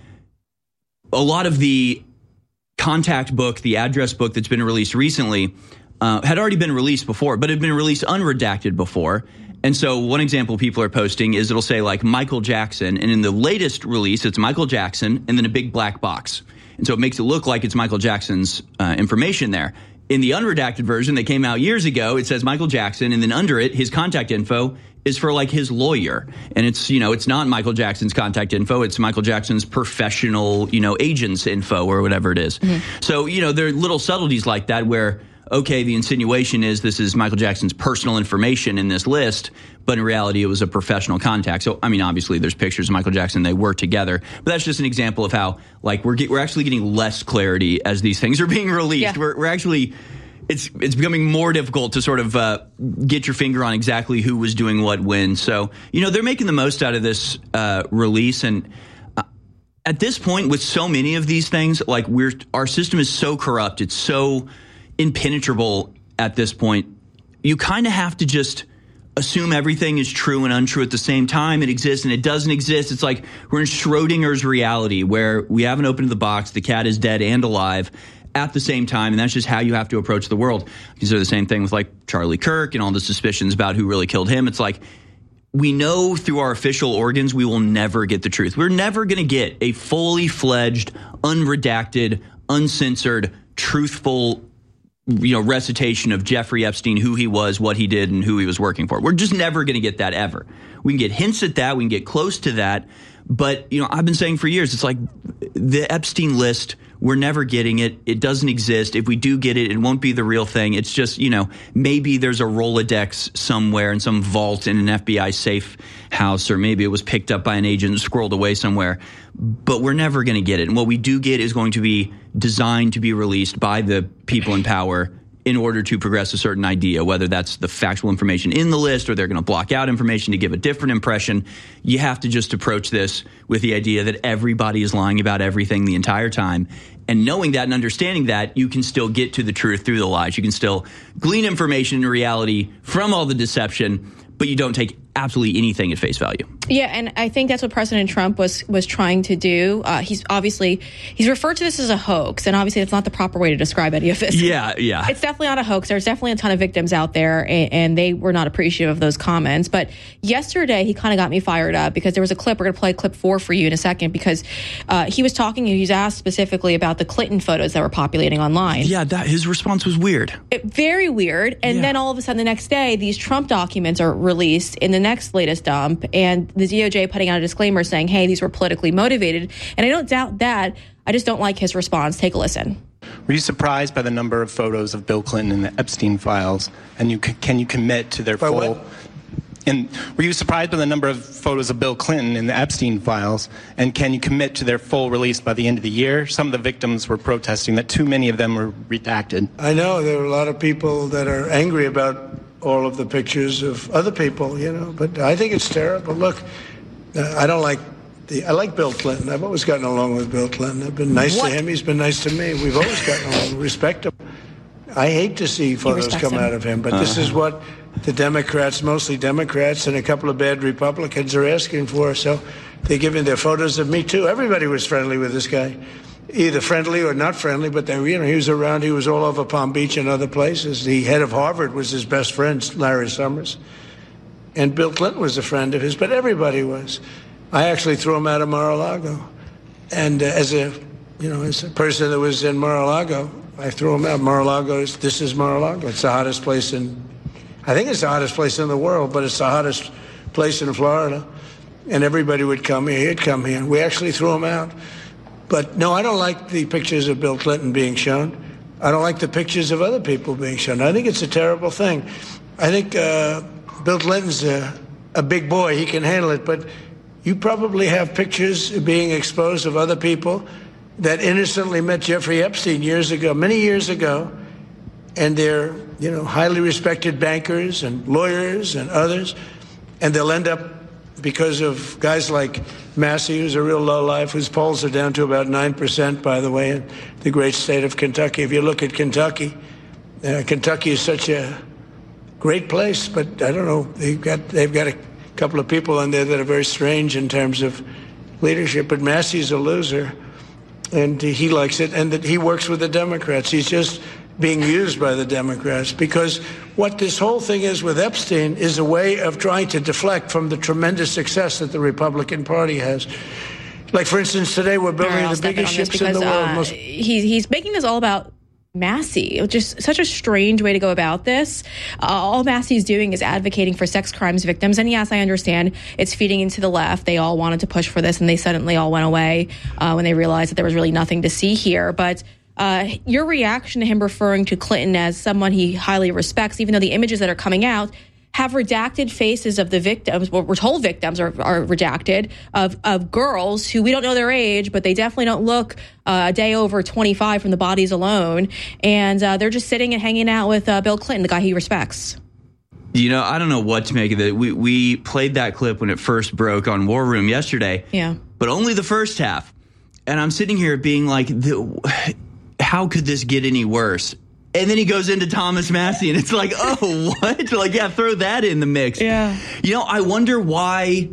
a lot of the contact book, the address book that's been released recently, had already been released before, but had been released unredacted before. And so one example people are posting is it'll say like Michael Jackson, and in the latest release, it's Michael Jackson and then a big black box. And so it makes it look like it's Michael Jackson's information there. In the unredacted version that came out years ago, it says Michael Jackson, and then under it, his contact info is for like his lawyer. And it's, it's not Michael Jackson's contact info. It's Michael Jackson's professional, agent's info or whatever it is. Mm-hmm. So, there are little subtleties like that where, okay, the insinuation is this is Michael Jackson's personal information in this list, but in reality, it was a professional contact. So, I mean, obviously, there's pictures of Michael Jackson. They were together. But that's just an example of how, like, we're actually getting less clarity as these things are being released. Yeah. We're actually, it's becoming more difficult to sort of get your finger on exactly who was doing what when. So, they're making the most out of this release. And at this point, with so many of these things, like, our system is so corrupt. It's so impenetrable at this point. You kind of have to just assume everything is true and untrue at the same time. It exists and it doesn't exist. It's like we're in Schrodinger's reality where we haven't opened the box. The cat is dead and alive at the same time. And that's just how you have to approach the world. Consider the same thing with like Charlie Kirk and all the suspicions about who really killed him. It's like we know through our official organs we will never get the truth. We're never going to get a fully fledged, unredacted, uncensored, truthful recitation of Jeffrey Epstein, who he was, what he did, and who he was working for. We're just never going to get that ever. We can get hints at that. We can get close to that. But, I've been saying for years, it's like the Epstein list, we're never getting it. It doesn't exist. If we do get it, it won't be the real thing. It's just, maybe there's a Rolodex somewhere in some vault in an FBI safe house, or maybe it was picked up by an agent and squirreled away somewhere. But we're never going to get it. And what we do get is going to be designed to be released by the people in power in order to progress a certain idea, whether that's the factual information in the list or they're going to block out information to give a different impression. You have to just approach this with the idea that everybody is lying about everything the entire time. And knowing that and understanding that, you can still get to the truth through the lies. You can still glean information and reality from all the deception, but you don't take absolutely anything at face value. Yeah, and I think that's what President Trump was trying to do. He's referred to this as a hoax, and obviously that's not the proper way to describe any of this. Yeah. It's definitely not a hoax. There's definitely a ton of victims out there, and they were not appreciative of those comments. But yesterday, he kind of got me fired up because there was a clip. We're going to play clip 4 for you in a second because he was talking, he was asked specifically about the Clinton photos that were populating online. Yeah, his response was weird. Very weird. And then all of a sudden the next day, these Trump documents are released in the next latest dump, and the DOJ putting out a disclaimer saying, hey, these were politically motivated. And I don't doubt that. I just don't like his response. Take a listen. Were you surprised by the number of photos of Bill Clinton in the Epstein files? And can you commit to their full... What? And were you surprised by the number of photos of Bill Clinton in the Epstein files? And can you commit to their full release by the end of the year? Some of the victims were protesting that too many of them were redacted. I know there are a lot of people that are angry about all of the pictures of other people, but I think it's terrible. Look, I like Bill Clinton. I've always gotten along with Bill Clinton. I've been nice to him. He's been nice to me. We've always gotten along. Respect him. I hate to see photos come out of him, but this is what the Democrats, mostly Democrats, and a couple of bad Republicans are asking for. So they're giving their photos of me, too. Everybody was friendly with this guy, either friendly or not friendly, but he was around. He was all over Palm Beach and other places. The head of Harvard was his best friend, Larry Summers. And Bill Clinton was a friend of his, but everybody was. I actually threw him out of Mar-a-Lago. And as a person that was in Mar-a-Lago, I threw him out. This is Mar-a-Lago. It's the hottest place I think it's the hottest place in the world, but it's the hottest place in Florida. And everybody would come here. He'd come here. We actually threw him out. But no, I don't like the pictures of Bill Clinton being shown. I don't like the pictures of other people being shown. I think it's a terrible thing. I think Bill Clinton's a big boy. He can handle it. But you probably have pictures being exposed of other people that innocently met Jeffrey Epstein many years ago. And they're, highly respected bankers and lawyers and others. And they'll end up, because of guys like Massey, who's a real lowlife, whose polls are down to about 9%, by the way, in the great state of Kentucky. If you look at Kentucky, Kentucky is such a great place, but I don't know, they've got a couple of people in there that are very strange in terms of leadership, but Massey's a loser, and he likes it, and that he works with the Democrats. He's just being used by the Democrats, because what this whole thing is with Epstein is a way of trying to deflect from the tremendous success that the Republican Party has. Like, for instance, today we're building the biggest ships in the world. He's making this all about Massey, which is such a strange way to go about this. All Massey's doing is advocating for sex crimes victims. And yes, I understand it's feeding into the left. They all wanted to push for this, and they suddenly all went away when they realized that there was really nothing to see here. But your reaction to him referring to Clinton as someone he highly respects, even though the images that are coming out have redacted faces of the victims, well, we're told victims are redacted, of girls who we don't know their age, but they definitely don't look a day over 25 from the bodies alone. And they're just sitting and hanging out with Bill Clinton, the guy he respects. I don't know what to make of it. We played that clip when it first broke on War Room yesterday. Yeah. But only the first half. And I'm sitting here being like, how could this get any worse? And then he goes into Thomas Massey, and it's like, oh, what? Like, yeah, throw that in the mix. Yeah. I wonder why.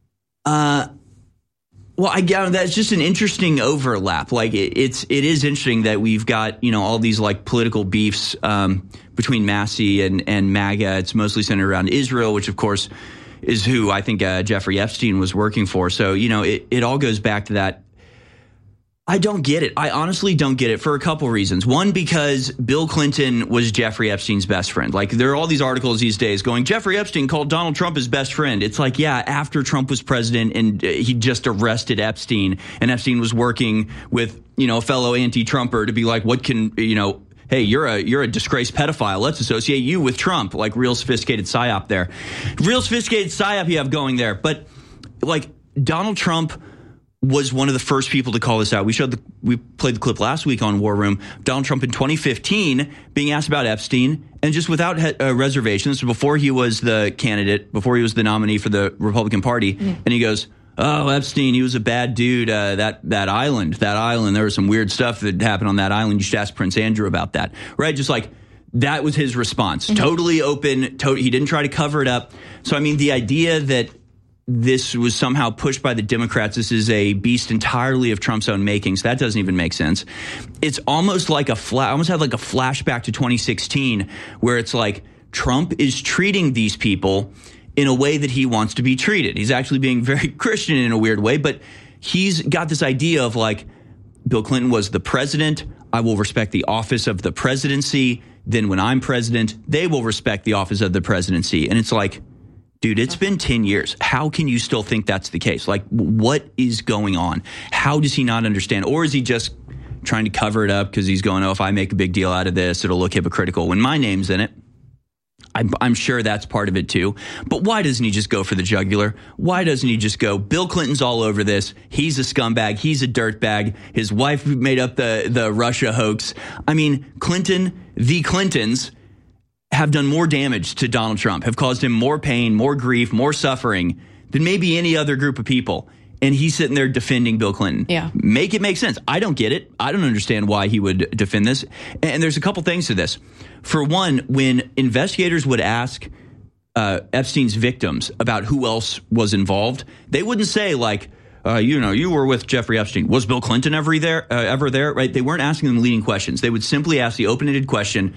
That's just an interesting overlap. Like, it is interesting that we've got, all these like political beefs between Massey and MAGA. It's mostly centered around Israel, which of course is who I think Jeffrey Epstein was working for. So, it all goes back to that. I don't get it. I honestly don't get it for a couple reasons. One, because Bill Clinton was Jeffrey Epstein's best friend. Like, there are all these articles these days going, Jeffrey Epstein called Donald Trump his best friend. It's like, yeah, after Trump was president and he just arrested Epstein, and Epstein was working with, a fellow anti-Trumper to be like, what can, hey, you're a disgraced pedophile. Let's associate you with Trump. Like, real sophisticated psyop there. Real sophisticated psyop you have going there. But, like, Donald Trump was one of the first people to call this out. We played the clip last week on War Room. Donald Trump in 2015 being asked about Epstein, and just without reservations, before he was the candidate, before he was the nominee for the Republican Party, and he goes, "Oh, Epstein, he was a bad dude. That island, there was some weird stuff that happened on that island. You should ask Prince Andrew about that." Right? Just like that was his response. Totally open. He didn't try to cover it up. So, I mean, the idea that this was somehow pushed by the Democrats, this is a beast entirely of Trump's own makings, that doesn't even make sense. It's almost like I almost had like a flashback to 2016, where it's like Trump is treating these people in a way that he wants to be treated. He's actually being very Christian in a weird way, but he's got this idea of like, Bill Clinton was the president. I will respect the office of the presidency. Then when I'm president, they will respect the office of the presidency. And it's like, dude, it's been 10 years. How can you still think that's the case? Like, what is going on? How does he not understand? Or is he just trying to cover it up because he's going, oh, if I make a big deal out of this, it'll look hypocritical when my name's in it? I'm sure that's part of it, too. But why doesn't he just go for the jugular? Why doesn't he just go, Bill Clinton's all over this. He's a scumbag. He's a dirtbag. His wife made up the Russia hoax. I mean, the Clintons have done more damage to Donald Trump, have caused him more pain, more grief, more suffering than maybe any other group of people. And he's sitting there defending Bill Clinton. Yeah. Make it make sense. I don't get it. I don't understand why he would defend this. And there's a couple things to this. For one, when investigators would ask Epstein's victims about who else was involved, they wouldn't say like, you were with Jeffrey Epstein. Was Bill Clinton ever there? Right? They weren't asking them leading questions. They would simply ask the open-ended question.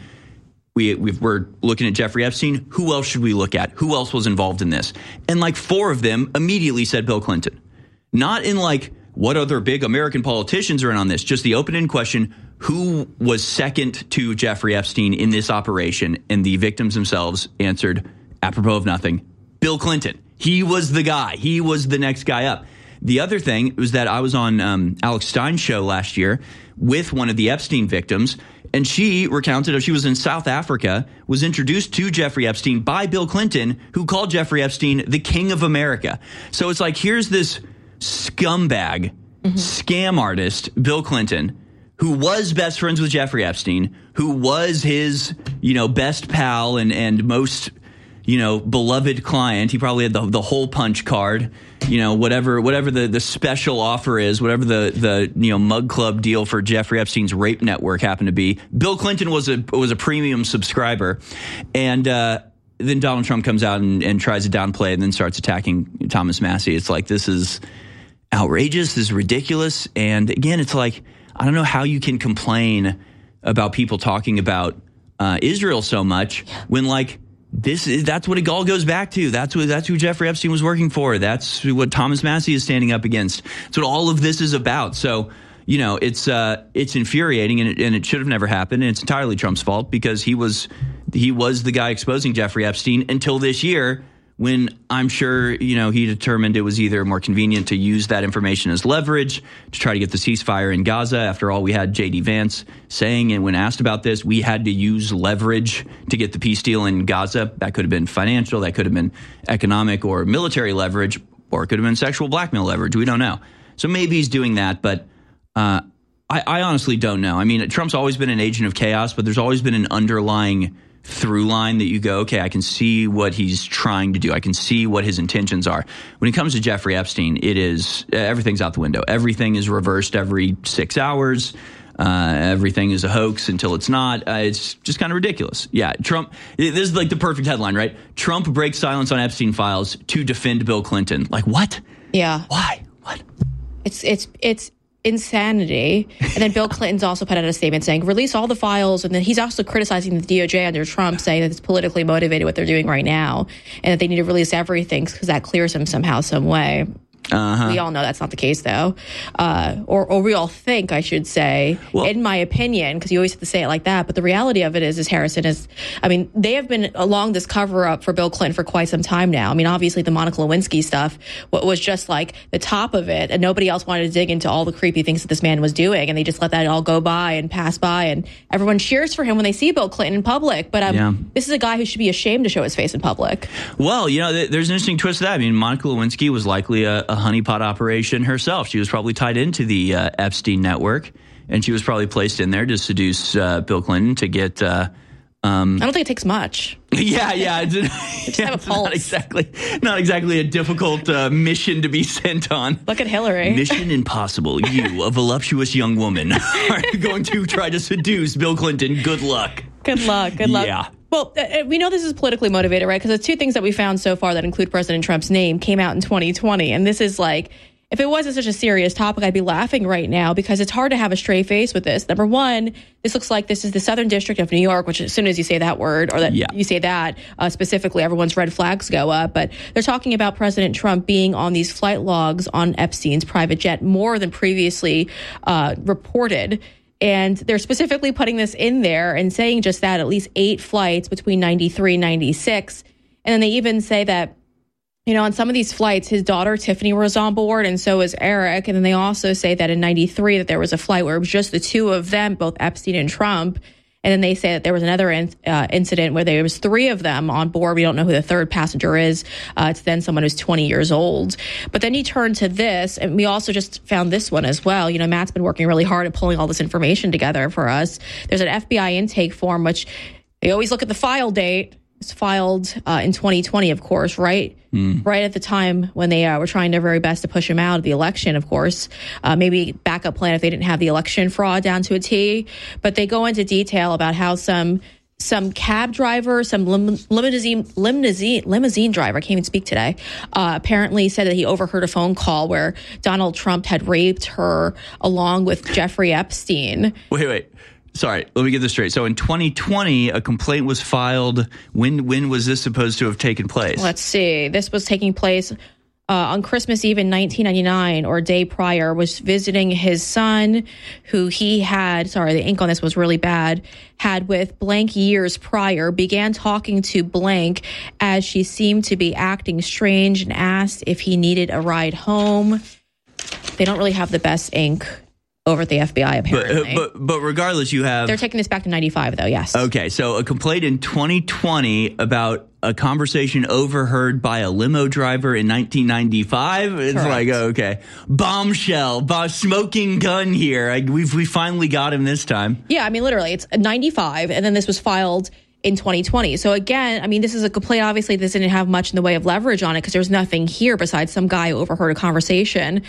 We're looking at Jeffrey Epstein. Who else should we look at? Who else was involved in this? And like 4 of them immediately said Bill Clinton. Not in like, what other big American politicians are in on this? Just the open-ended question, who was second to Jeffrey Epstein in this operation? And the victims themselves answered, apropos of nothing, Bill Clinton. He was the guy. He was the next guy up. The other thing was that I was on Alex Stein's show last year with one of the Epstein victims, and she recounted how she was in South Africa, was introduced to Jeffrey Epstein by Bill Clinton, who called Jeffrey Epstein the king of America. So it's like, here's this scumbag, scam artist, Bill Clinton, who was best friends with Jeffrey Epstein, who was his, best pal and most, beloved client. He probably had the hole punch card, whatever the special offer is, whatever the mug club deal for Jeffrey Epstein's rape network happened to be. Bill Clinton was a premium subscriber, and then Donald Trump comes out and tries to downplay it and then starts attacking Thomas Massie. It's like, this is outrageous. This is ridiculous. And again, it's like, I don't know how you can complain about people talking about Israel so much when like that's what it all goes back to. That's who Jeffrey Epstein was working for. That's what Thomas Massie is standing up against. That's what all of this is about. So, it's infuriating and it should have never happened. And it's entirely Trump's fault because he was the guy exposing Jeffrey Epstein until this year, when I'm sure, he determined it was either more convenient to use that information as leverage to try to get the ceasefire in Gaza. After all, we had J.D. Vance saying, and when asked about this, we had to use leverage to get the peace deal in Gaza. That could have been financial, that could have been economic or military leverage, or it could have been sexual blackmail leverage. We don't know. So maybe he's doing that, but I honestly don't know. I mean, Trump's always been an agent of chaos, but there's always been an underlying through line that you go, okay, I can see what he's trying to do. I can see what his intentions are. When it comes to Jeffrey Epstein, it is everything's out the window. Everything is reversed every 6 hours. Everything is a hoax until it's not. It's just kind of ridiculous. Yeah, Trump, this is like the perfect headline, right? Trump breaks silence on Epstein files to defend Bill Clinton. Like, what? Yeah. Why? What? It's insanity. And then Bill Clinton's also put out a statement saying, release all the files. And then he's also criticizing the DOJ under Trump, saying that it's politically motivated what they're doing right now and that they need to release everything because that clears him somehow, some way. We all know that's not the case, though. Or we all think, I should say, in my opinion, because you always have to say it like that. But the reality of it is Harrison, they have been along this cover-up for Bill Clinton for quite some time now. I mean, obviously, the Monica Lewinsky stuff was just like the top of it, and nobody else wanted to dig into all the creepy things that this man was doing, and they just let that all go by and pass by, and everyone cheers for him when they see Bill Clinton in public. But this is a guy who should be ashamed to show his face in public. Well, there's an interesting twist to that. I mean, Monica Lewinsky was likely a honeypot operation herself. She was probably tied into the Epstein network, and she was probably placed in there to seduce Bill Clinton to get. I don't think it takes much. Yeah. Have a pulse. Not exactly a difficult mission to be sent on. Look at Hillary. Mission impossible. You, a voluptuous young woman, are going to try to seduce Bill Clinton. Good luck. Good luck. Yeah. Well, we know this is politically motivated, right? Because the two things that we found so far that include President Trump's name came out in 2020. And this is like, if it wasn't such a serious topic, I'd be laughing right now because it's hard to have a straight face with this. Number one, this looks like this is the Southern District of New York, which as soon as you say that word or that you say that specifically, everyone's red flags go up. But they're talking about President Trump being on these flight logs on Epstein's private jet more than previously reported. And they're specifically putting this in there and saying just that, at least 8 flights between 93 and 96. And then they even say that, you know, on some of these flights, his daughter Tiffany was on board and so was Eric. And then they also say that in 93 that there was a flight where it was just the two of them, both Epstein and Trump. And then they say that there was another incident where there was 3 of them on board. We don't know who the third passenger is. It's then someone who's 20 years old. But then you turn to this, and we also just found this one as well. You know, Matt's been working really hard at pulling all this information together for us. There's an FBI intake form, which they always look at the file date. It's filed in 2020, of course, right? Right at the time when they were trying their very best to push him out of the election, of course. Maybe backup plan if they didn't have the election fraud down to a T. But they go into detail about how some cab driver, some limousine driver, I can't even speak today, apparently said that he overheard a phone call where Donald Trump had raped her along with Jeffrey Epstein. Wait. Sorry, let me get this straight. So in 2020, a complaint was filed. When was this supposed to have taken place? Let's see. This was taking place on Christmas Eve in 1999 or a day prior, was visiting his son who he had, sorry, the ink on this was really bad, had with blank years prior, began talking to blank as she seemed to be acting strange and asked if he needed a ride home. They don't really have the best ink over at the FBI, apparently. But regardless, you have... They're taking this back to 95, though, yes. Okay, so a complaint in 2020 about a conversation overheard by a limo driver in 1995? It's Correct. like, okay. Bombshell, smoking gun here. We finally got him this time. Yeah, I mean, literally, it's 95, and then this was filed in 2020. So again, I mean, this is a complaint. Obviously, this didn't have much in the way of leverage on it because there's nothing here besides some guy who overheard a conversation.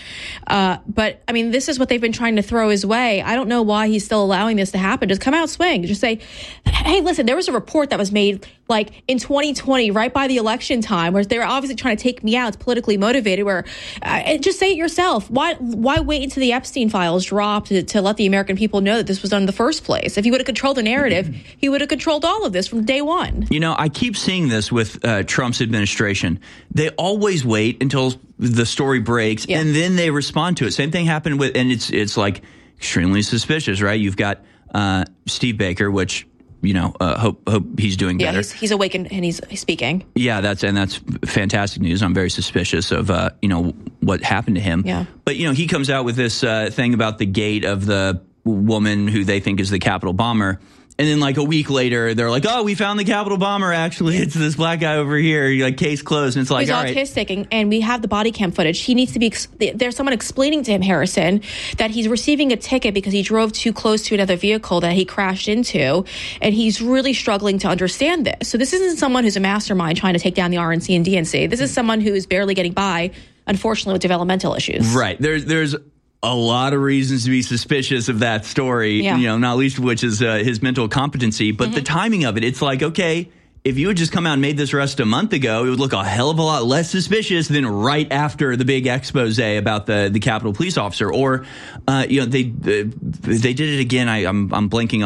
But I mean, this is what they've been trying to throw his way. I don't know why he's still allowing this to happen. Just come out swing. Just say, hey, listen, there was a report that was made like in 2020, right by the election time, where they were obviously trying to take me out. It's politically motivated. Where just say it yourself. Why wait until the Epstein files dropped to let the American people know that this was done in the first place? If he would have controlled the narrative, he would have controlled all of this from day one. You know, I keep seeing this with Trump's administration. They always wait until the story breaks and then they respond to it. Same thing happened with, and it's like extremely suspicious, right? You've got Steve Baker, which, you know, hope he's doing better. Yeah, he's awake and he's speaking. Yeah, that's fantastic news. I'm very suspicious of you know, what happened to him. Yeah. But you know, he comes out with this thing about the gate of the woman who they think is the Capitol bomber. And then like a week later, they're like, oh, we found the Capitol bomber. Actually, it's this black guy over here. You're like, case closed. And it's like, he's all autistic, and we have the body cam footage. He needs to be, there's someone explaining to him, Harrison, that he's receiving a ticket because he drove too close to another vehicle that he crashed into. And he's really struggling to understand this. So this isn't someone who's a mastermind trying to take down the RNC and DNC. This is someone who is barely getting by, unfortunately, with developmental issues. Right. There's a lot of reasons to be suspicious of that story, you know, not least of which is his mental competency. But the timing of it, it's like, okay, if you had just come out and made this arrest a month ago, it would look a hell of a lot less suspicious than right after the big expose about the Capitol police officer. Or, you know, they did it again. I'm blanking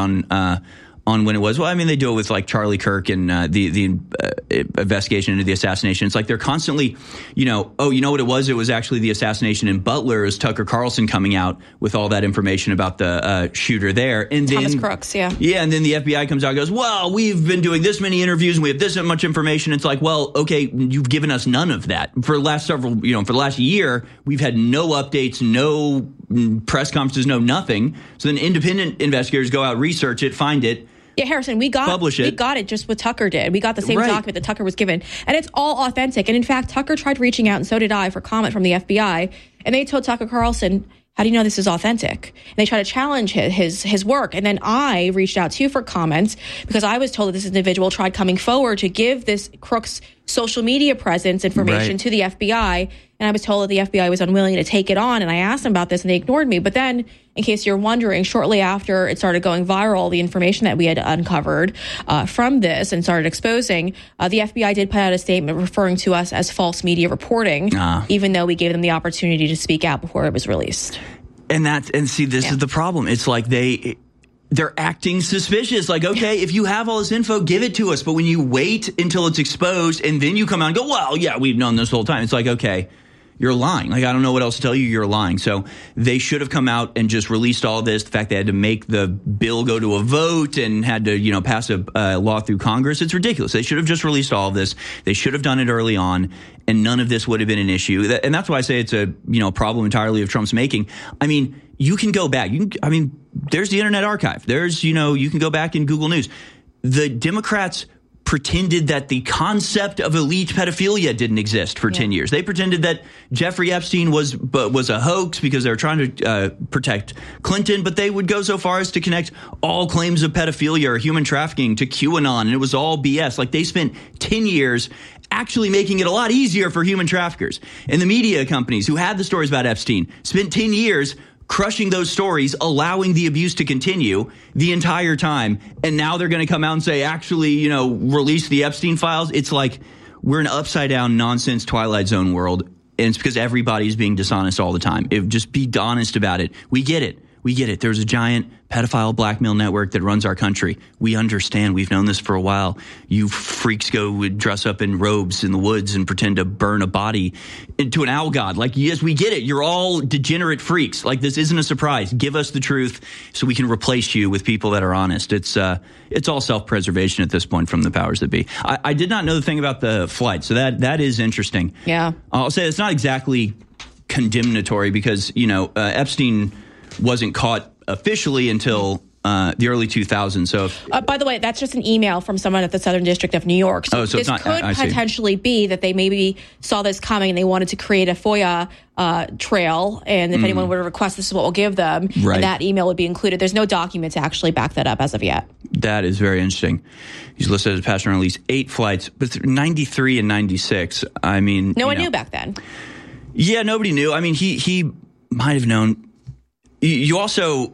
on when it was. Well, I mean, they do it with like Charlie Kirk and the investigation into the assassination. It's like they're constantly, you know, oh, you know what it was? It was actually the assassination in Butler. It was Tucker Carlson coming out with all that information about the shooter there. And Thomas then, Crooks, yeah. Yeah, and then the FBI comes out and goes, well, we've been doing this many interviews and we have this much information. It's like, well, okay, you've given us none of that. For the last for the last year, we've had no updates, no press conferences, no nothing. So then independent investigators go out, research it, find it, Yeah, Harrison, we got it just what Tucker did. We got the same document that Tucker was given. And it's all authentic. And in fact, Tucker tried reaching out, and so did I, for comment from the FBI. And they told Tucker Carlson, how do you know this is authentic? And they tried to challenge his work. And then I reached out to you for comments because I was told that this individual tried coming forward to give this crook's social media presence information to the FBI. And I was told that the FBI was unwilling to take it on. And I asked them about this and they ignored me. But then, in case you're wondering, shortly after it started going viral, the information that we had uncovered from this and started exposing, the FBI did put out a statement referring to us as false media reporting, even though we gave them the opportunity to speak out before it was released. And see, this is the problem. It's like they're acting suspicious. Like, okay, if you have all this info, give it to us. But when you wait until it's exposed and then you come out and go, well, yeah, we've known this whole time. It's like, okay, you're lying. Like, I don't know what else to tell you. You're lying. So they should have come out and just released all this. The fact they had to make the bill go to a vote and had to, pass a law through Congress. It's ridiculous. They should have just released all of this. They should have done it early on, and none of this would have been an issue. And that's why I say it's a, problem entirely of Trump's making. I mean, you can go back. There's the Internet Archive. There's, you can go back in Google News. The Democrats pretended that the concept of elite pedophilia didn't exist for 10 years. They pretended that Jeffrey Epstein was a hoax because they were trying to protect Clinton, but they would go so far as to connect all claims of pedophilia or human trafficking to QAnon, and it was all BS. Like, they spent 10 years actually making it a lot easier for human traffickers. And the media companies who had the stories about Epstein spent 10 years crushing those stories, allowing the abuse to continue the entire time. And now they're going to come out and say, actually, release the Epstein files. It's like we're an upside down nonsense Twilight Zone world. And it's because everybody's being dishonest all the time. Just be honest about it. We get it. There's a giant pedophile blackmail network that runs our country. We understand. We've known this for a while. You freaks would dress up in robes in the woods and pretend to burn a body into an owl god. Like, yes, we get it. You're all degenerate freaks. Like, this isn't a surprise. Give us the truth so we can replace you with people that are honest. It's all self-preservation at this point from the powers that be. I did not know the thing about the flight, so that is interesting. Yeah. I'll say it's not exactly condemnatory because, Epstein wasn't caught officially until the early 2000s. So, by the way, that's just an email from someone at the Southern District of New York. So, this could potentially be that they maybe saw this coming and they wanted to create a FOIA trail. And if anyone were to request, this is what we'll give them. Right. And that email would be included. There's no document to actually back that up as of yet. That is very interesting. He's listed as passenger on at least 8 flights, but 93 and 96. I mean, no one knew back then. Yeah, nobody knew. I mean, he might have known. You also,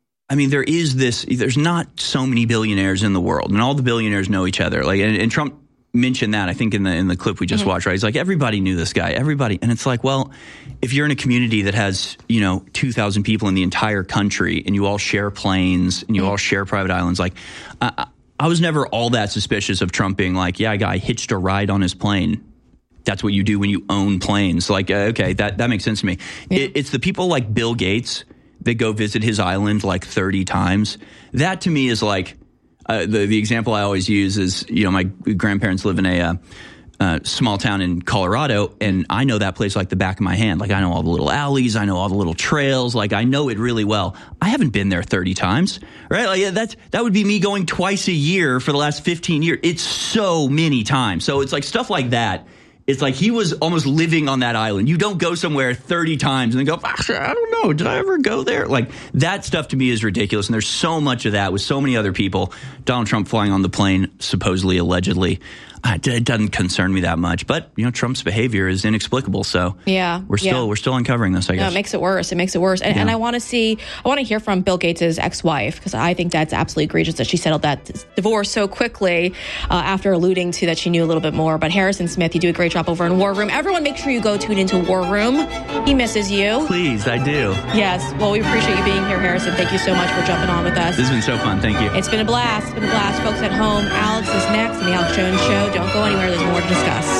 there's not so many billionaires in the world, and all the billionaires know each other. Like, and Trump mentioned that, I think, in the clip we just watched, right? He's like, everybody knew this guy, everybody. And it's like, well, if you're in a community that has, 2,000 people in the entire country, and you all share planes, and you all share private islands, like, I was never all that suspicious of Trump being like, yeah, a guy hitched a ride on his plane. That's what you do when you own planes. Like, okay, that makes sense to me. Yeah. It's the people like Bill Gates that go visit his island like 30 times. That to me is like the example I always use is, my grandparents live in a small town in Colorado, and I know that place like the back of my hand. Like, I know all the little alleys, I know all the little trails, like I know it really well. I haven't been there 30 times, right? Like, that would be me going twice a year for the last 15 years. It's so many times. So it's like stuff like that. It's like he was almost living on that island. You don't go somewhere 30 times and then go, I don't know, did I ever go there? Like, that stuff to me is ridiculous. And there's so much of that with so many other people. Donald Trump flying on the plane, supposedly, allegedly. It doesn't concern me that much, but Trump's behavior is inexplicable. So we're still uncovering this, I guess. No, it makes it worse. And I want to hear from Bill Gates' ex-wife, because I think that's absolutely egregious that she settled that divorce so quickly after alluding to that she knew a little bit more. But Harrison Smith, you do a great job over in War Room. Everyone, make sure you go tune into War Room. He misses you. Please, I do. Yes. Well, we appreciate you being here, Harrison. Thank you so much for jumping on with us. This has been so fun. Thank you. It's been a blast. Folks at home, Alex is next on the Alex Jones Show. Don't go anywhere. There's more to discuss.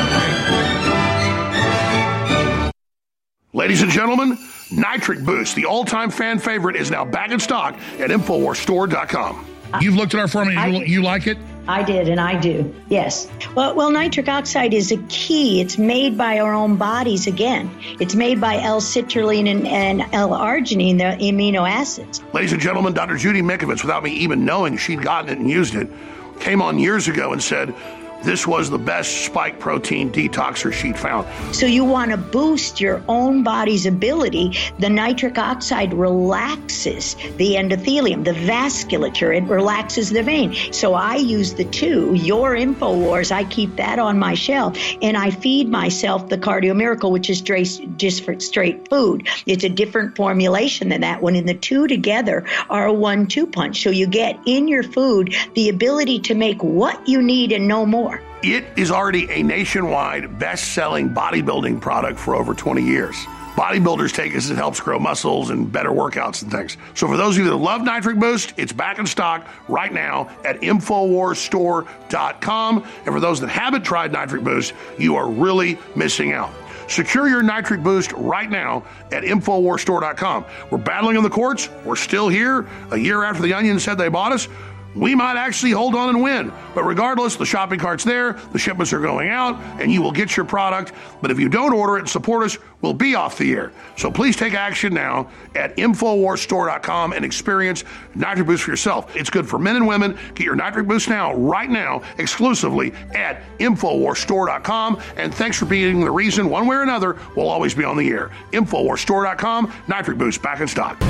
Ladies and gentlemen, Nitric Boost, the all-time fan favorite, is now back in stock at InfoWarsStore.com. You've looked at our formula. You like it? I did, and I do, yes. Well, nitric oxide is a key. It's made by our own bodies again. It's made by L-citrulline and L-arginine, the amino acids. Ladies and gentlemen, Dr. Judy Mikovits, without me even knowing she'd gotten it and used it, came on years ago and said, this was the best spike protein detoxer she'd found. So you want to boost your own body's ability. The nitric oxide relaxes the endothelium, the vasculature. It relaxes the vein. So I use the two. Your InfoWars, I keep that on my shelf, and I feed myself the Cardio Miracle, which is just for straight food. It's a different formulation than that one, and the two together are a 1-2 punch. So you get in your food the ability to make what you need and no more. It is already a nationwide best-selling bodybuilding product for over 20 years. Bodybuilders take it as it helps grow muscles and better workouts and things. So for those of you that love Nitric Boost, it's back in stock right now at InfoWarsStore.com. And for those that haven't tried Nitric Boost, you are really missing out. Secure your Nitric Boost right now at InfoWarsStore.com. We're battling in the courts. We're still here. A year after the Onion said they bought us, we might actually hold on and win. But regardless, the shopping cart's there, the shipments are going out, and you will get your product. But if you don't order it and support us, we'll be off the air. So please take action now at InfoWarsStore.com and experience Nitric Boost for yourself. It's good for men and women. Get your Nitric Boost now, right now, exclusively at InfoWarsStore.com. And thanks for being the reason, one way or another, we'll always be on the air. InfoWarsStore.com, Nitric Boost back in stock.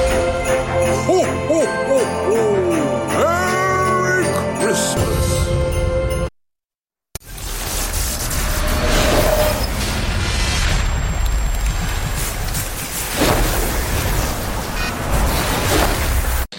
Ho, ho, ho, ho! Merry Christmas!